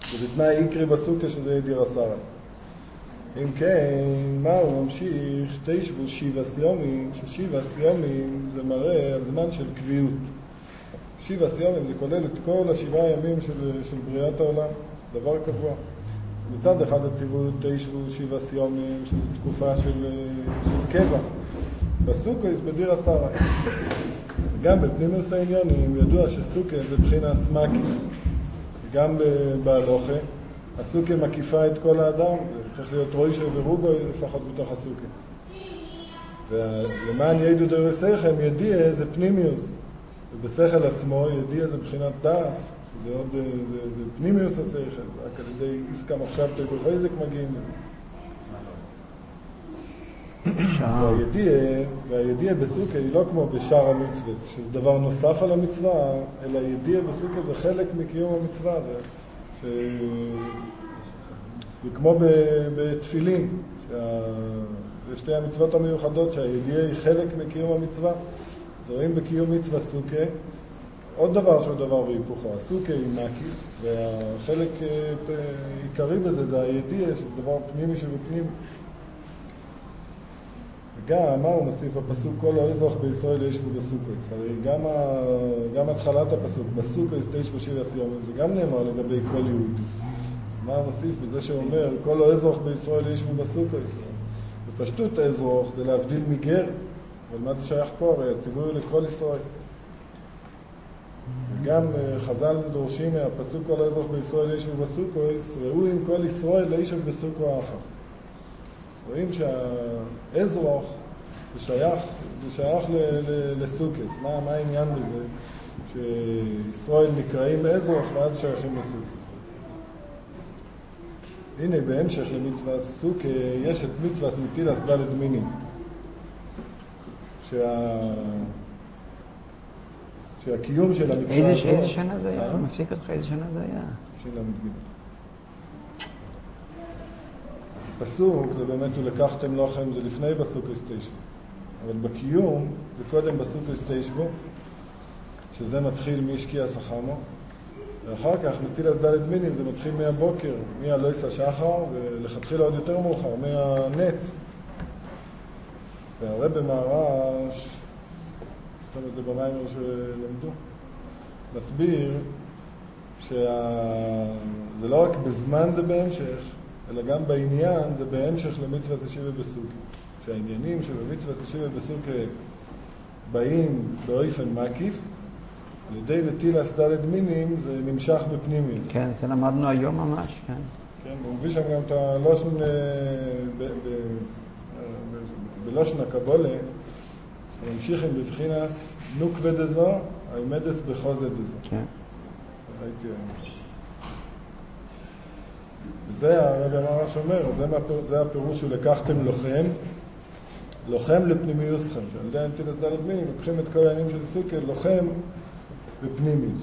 וזה תנאי עיקרי בסוכה שזה יהיה דיר עשרה. אם כן, מה הוא ממשיך? תשבו שבעה סיומים, ששבעה סיומים זה מראה על זמן של קביעות. שבעה סיומים זה כולל את כל השבעה ימים של בריאת העולם, זה דבר קבוע. אז מצד אחד הציווי תשבו שבעה סיומים, שזו תקופה של קבע. בסוכה יש בדיר עשרה. גם בפנימיוס העניונים ידוע שסוכה זה בחינת מקיף. גם בהלוכה, הסוכה מקיפה את כל האדם, צריך להיות רוישה ורובו לפחות בתוך הסוכה. ולמען ידעו דרסייכם, ידיע זה פנימיוס. ובשכל עצמו ידיע זה בחינת דאס, זה פנימיוס השכל, רק על ידי עסקה מחשבתו בחזק מגיעים לזה. והידיע בסוכה היא לא כמו בשאר המצוות, שזה דבר נוסף על המצווה, אלא ידיע בסוכה זה חלק מקיום המצווה. זה כמו בתפילין, שתי המצוות המיוחדות שהידיע היא חלק מקיום המצווה. אז רואים בקיום מצווה סוכה עוד דבר שהוא דבר והיפוכו. הסוכה היא מקיף, והחלק עיקרי בזה זה הידיע, שזה דבר פנימי שבפנים. וגם, מה הוא מוסיף הפסוק? כל האזרח בישראל ישבו בסוכות. הרי גם התחלת הפסוק, בסוכות תשבו שבעה סיומים, זה גם נאמר לגבי כל יהודי. מה הוא מוסיף בזה שאומר, כל האזרח בישראל ישבו בסוכות? בפשטות האזרח זה להבדיל מגר, אבל מה זה שייך פה? הרי הציווי לכל ישראל. וגם חז"ל דורשים מהפסוק כל האזרח בישראל ישבו בסוכות, ראו עם כל ישראל ישב בסוכו אחת. רואים שהאזרח זה שייך לסוכת. מה העניין בזה? שישראל נקראים אזרח ואז שייכים לסוכת. הנה, בהמשך למצווה סוכת יש את מצווה נטילת דלת מינים. שהקיום של המצווה... איזה שנה זה היה? מפסיק אותך, איזה שנה זה היה? של המתגיד. פסוק זה באמת הוא לקחתם לכם, זה לפני בסוק הסתיישבו. אבל בקיום זה קודם בסוק הסתיישבו, שזה מתחיל משקיע סחמו, ואחר כך נטילת דלת מינים זה מתחיל מהבוקר, מהלויס השחר, ולכתחילה עוד יותר מאוחר, מהנץ. והרב במערש, זאת אומרת זה במיימר שלמדו, מסביר שזה לא רק בזמן זה בהמשך, אלא גם בעניין זה בהמשך למצווה ישיבה בסוכה. שהעניינים שבמצווה ישיבה בסוכה באים באופן מקיף, על ידי נטילת דלת מינים זה נמשך בפנימיות. כן, זה למדנו היום ממש, כן. כן, הוא מביא שם גם את הלושן, בלושן הקבולה, שממשיכים בבחינת נוקווה דזו, העמדס בחוזה דזו. כן. ראיתי... זה הרב המרש אומר, זה הפירוש שהוא לקחתם לוחם לפנימיוסכם, שעל ידי נטילת דלת מינים, לוקחים את כל העניינים של סוכה, לוחם ופנימיוס.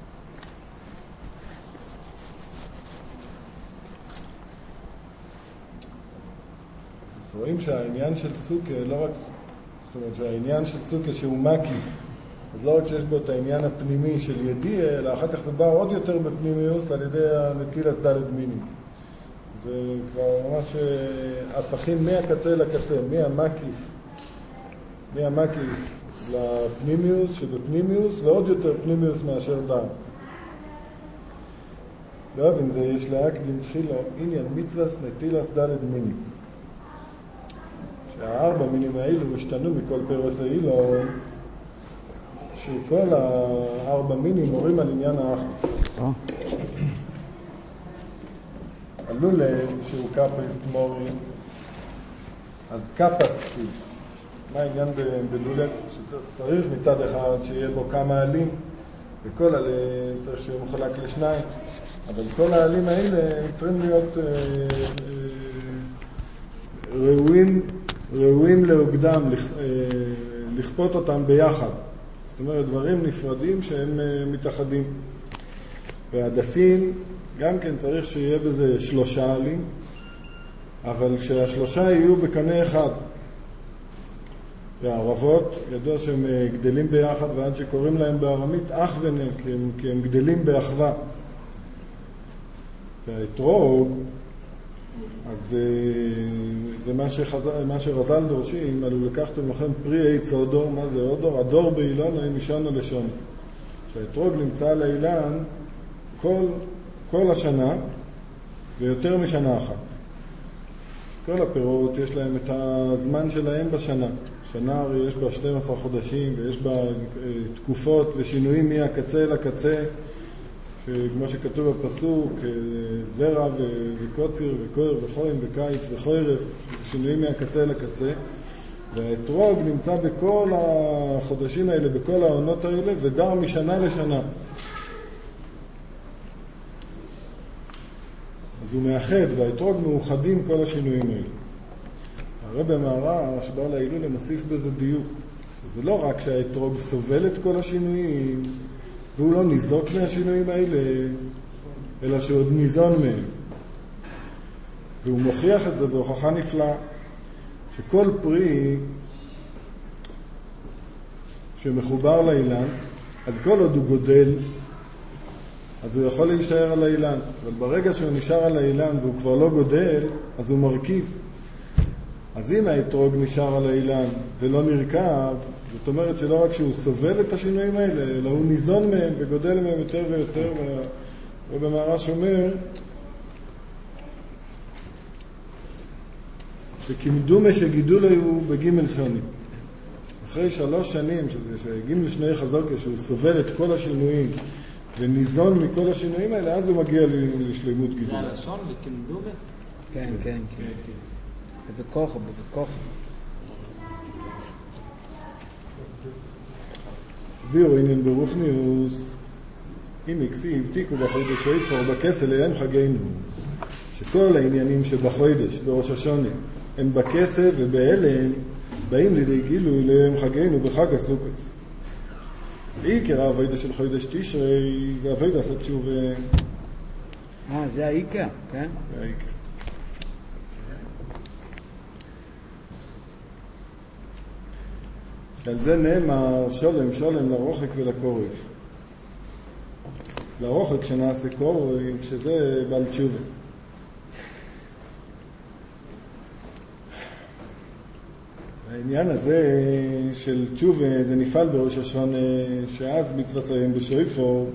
אז רואים שהעניין של סוכה, לא רק, זאת אומרת שהעניין של סוכה שהוא מקי, אז לא רק שיש בו את העניין הפנימי של ידיע, אלא אחר כך זה בא עוד יותר בפנימיוס על ידי הנטילת דלת מינים. זה כבר ממש הפכים מהקצה לקצה, מהמקיף לפנימיוס, שבפנימיוס ועוד יותר פנימיוס מאשר דעת. לא אבין זה, יש להקדים תחילה עניין מצווה נטילת דלת מינים. שהארבע מינים האלו השתנו מכל פירוס האילו, שכל הארבע מינים מורים על עניין האחד. הלולב שהוא קפס מורים, אז קפס ציב. מה העניין בלולב? שצריך מצד אחד שיהיה בו כמה עלים, וכל עלים צריך שיהיה מחולק לשניים, אבל כל העלים האלה צריכים להיות ראויים להוקדם, לכפות אותם ביחד. זאת אומרת, דברים נפרדים שהם מתאחדים. והדפים גם כן צריך שיהיה בזה 3 עלים, אבל שהשלושה יהיו בקנה אחד. והערבות, ידוע שהם גדלים ביחד, ועד שקוראים להם בארמית אח ונק, כי הם גדלים באחווה. והאתרוג, אז זה מה שרז"ל דורשים, עלו לקחתם לכם פרי עץ אודור. מה זה אודור? הדור באילון או משונו לשונו. שהאתרוג נמצא על האילן כל השנה ויותר משנה אחת. כל הפירות יש להם את הזמן שלהם בשנה. שנה הרי יש בה 12 חודשים ויש בה תקופות ושינויים מהקצה אל הקצה, כמו שכתוב בפסוק, זרע וקוצר וקור וחוים וקיץ וחורף, שינויים מהקצה אל הקצה. והאתרוג נמצא בכל החודשים האלה, בכל העונות האלה, ודר משנה לשנה. אז הוא מאחד, והאתרוג מאוחדים כל השינויים האלה. הרב מהר"ש שבא להילולה מוסיף בזה דיוק. זה לא רק שהאתרוג סובל את כל השינויים, והוא לא ניזוק מהשינויים האלה, אלא שעוד ניזון מהם. והוא מוכיח את זה בהוכחה נפלאה, שכל פרי שמחובר לאילן, אז כל עוד הוא גודל, אז הוא יכול להישאר על האילן. אבל ברגע שהוא נשאר על האילן והוא כבר לא גודל, אז הוא מרכיב. אז אם האתרוג נשאר על האילן ולא נרכב, זאת אומרת שלא רק שהוא סובל את השינויים האלה, אלא הוא ניזון מהם וגודל מהם יותר ויותר. ובמהר"ש אומר שכמדומה שגידול היו בגימל שנים. אחרי 3 שנים שגימל שני חזוקה, שהוא סובל את כל השינויים וניזון מכל השינויים האלה, אז הוא מגיע לשלימות גידול. זה הלשון וכמדומה? כן, כן, כן. ובכוחו. בירו עניין ברופניוס, אם הקסיב תיקו בחודש שופר בכסל אליהם חגינו, שכל העניינים שבחודש, בראש השונה, הם בכסל ובאלם באים לידי גילוי אליהם חגינו בחג הסוכות. העיקר העבודה של חודש תשרי זה עבודה עשת שוב. זה העיקר, כן? זה העיקר. שעל זה נאמר שולם שולם לרוחק ולקורב. לרוחק שנעשה קורב, שזה בעל תשובה. העניין הזה של תשובה זה נפעל בראש השונה, שאז מצווסיים בשויפור.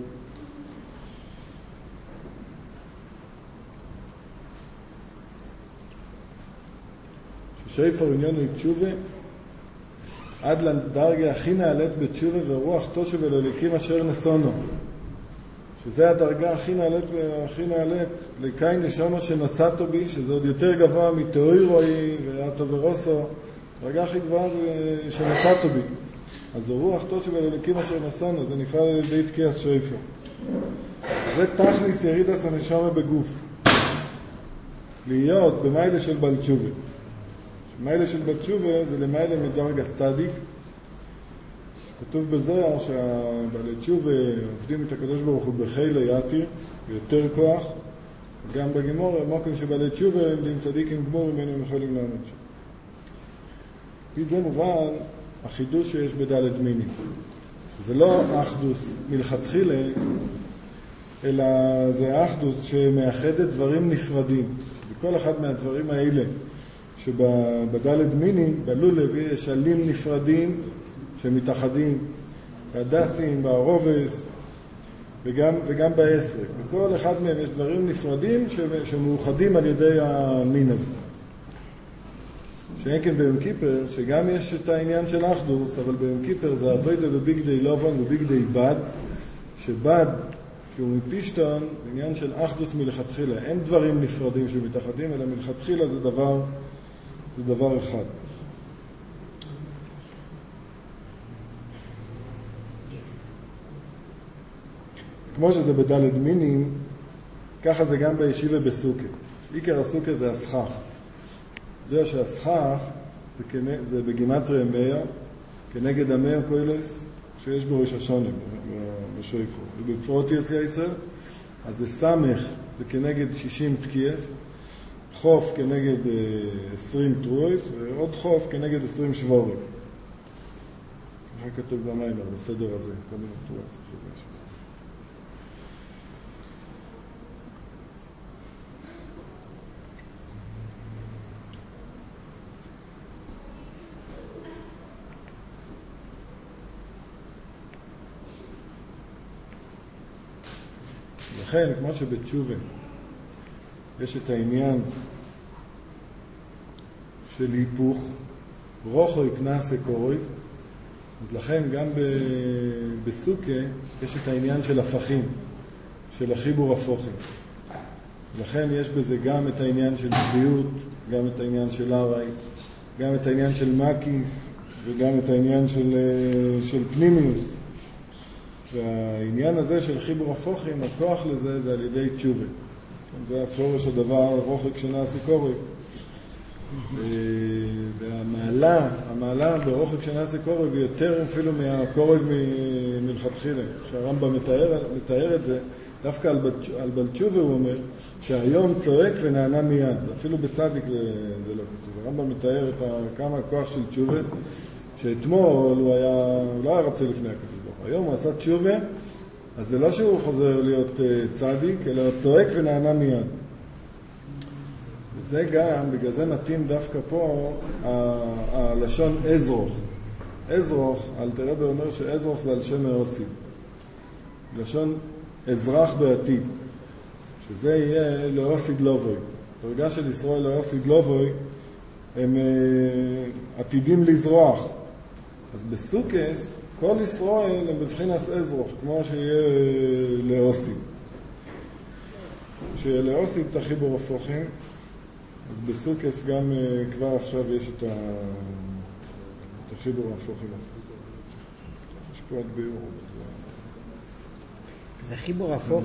ששויפור עניין הוא תשובה עד לדרגה הכי נעלית בתשובה ורוח תושב אלוליקים אשר נסונו, שזה הדרגה הכי נעלית לקין נשונו שנוסעתו בי, שזה עוד יותר גבוה מתאוירוי והטוברוסו. הדרגה הכי גבוהה זה שנוסעתו בי, אז זו רוח תושב אלוליקים אשר נסונו, זה נפעל על ידי תקיעס שויפור. זה תכליס ירידס הנשמה בגוף, להיות במיילה של בעל תשובה. מיילה של בת תשובה זה למיילה מדרגס צדיק, כתוב בזוהר שהבעלי תשובה עובדים את הקדוש ברוך הוא בחילה יתיר ויותר כוח, גם בגימור מוקם שבעלי תשובה הם צדיקים גמור ממנו הם יכולים לעמוד שם. לפי זה מובן החידוש שיש בדלת מינים, זה לא אחדוס מלכתחילה, אלא זה אחדוס שמאחדת דברים נפרדים. בכל אחד מהדברים האלה שבדלת מיני, בלולב יש עלים נפרדים שמתאחדים, בהדסים, בערובס וגם בעסק. בכל אחד מהם יש דברים נפרדים שמאוחדים על ידי המין הזה. שאין כן ביום כיפר, שגם יש את העניין של אחדוס, אבל ביום כיפר זה עבודה בביגדי לובן וביגדי בד, שבד שהוא מפישטון, עניין של אחדוס מלכתחילה. אין דברים נפרדים שמתאחדים, אלא מלכתחילה זה דבר אחד. כמו שזה בדלת מינים, ככה זה גם בישיבה בסוכה. עיקר הסוכה זה הסכך. יודע שהסכך זה בגימטריה 100, כנגד 100 קוילס שיש בראש השונה, בשויפור. ובפרוטיוס יסר, אז זה סמך, זה כנגד 60 תקייס, חוף כנגד 20 טרויס, ועוד חוף כנגד 20 שבורים. ככה כתוב במיימר, בסדר הזה, כל מיני טרויס. לכן, כמו שבתשובה יש את העניין של היפוך, רוחו יקנס קוריב, אז לכן גם בסוכה יש את העניין של הפכים, של החיבור הפוכים. לכן יש בזה גם את העניין של צביעות, גם את העניין של הרי, גם את העניין של מקיף, וגם את העניין של פנימיוס. והעניין הזה של חיבור הפוכים, הכוח לזה זה על ידי תשובה. זה השורש הדבר, רוחק שנעשה קורב. והמעלה ברוחק שנעשה קורב היא יותר אפילו מהקורב מלכתחילה. כשהרמב"ם מתאר את זה, דווקא על בעל תשובה הוא אומר שהיום צועק ונענה מיד. אפילו בצדיק זה לא כתוב. הרמב"ם מתאר כמה הכוח של תשובה, שאתמול הוא לא היה רצה לפני הקדוש ברוך הוא. היום הוא עשה תשובה, אז זה לא שהוא חוזר להיות צדיק, אלא צועק ונענה מיד. וזה גם, בגלל זה מתאים דווקא פה הלשון אזרוך. אזרוך, אלתר רבי אומר שאזרוך זה על שם האוסי. לשון אזרח בעתיד, שזה יהיה לאוסיד לובוי. ברגע של ישראל לאוסיד לובוי, הם עתידים לזרוח. אז בסוכס, כל ישראל הם בבחינס אזרוך, כמו שיהיה לאוסיד. שיהיה לאוסיד את החיבור הפוכים, אז בסוכס גם כבר עכשיו יש את החיבור הפוכים. יש פה עד ביור. זה חיבור הפוך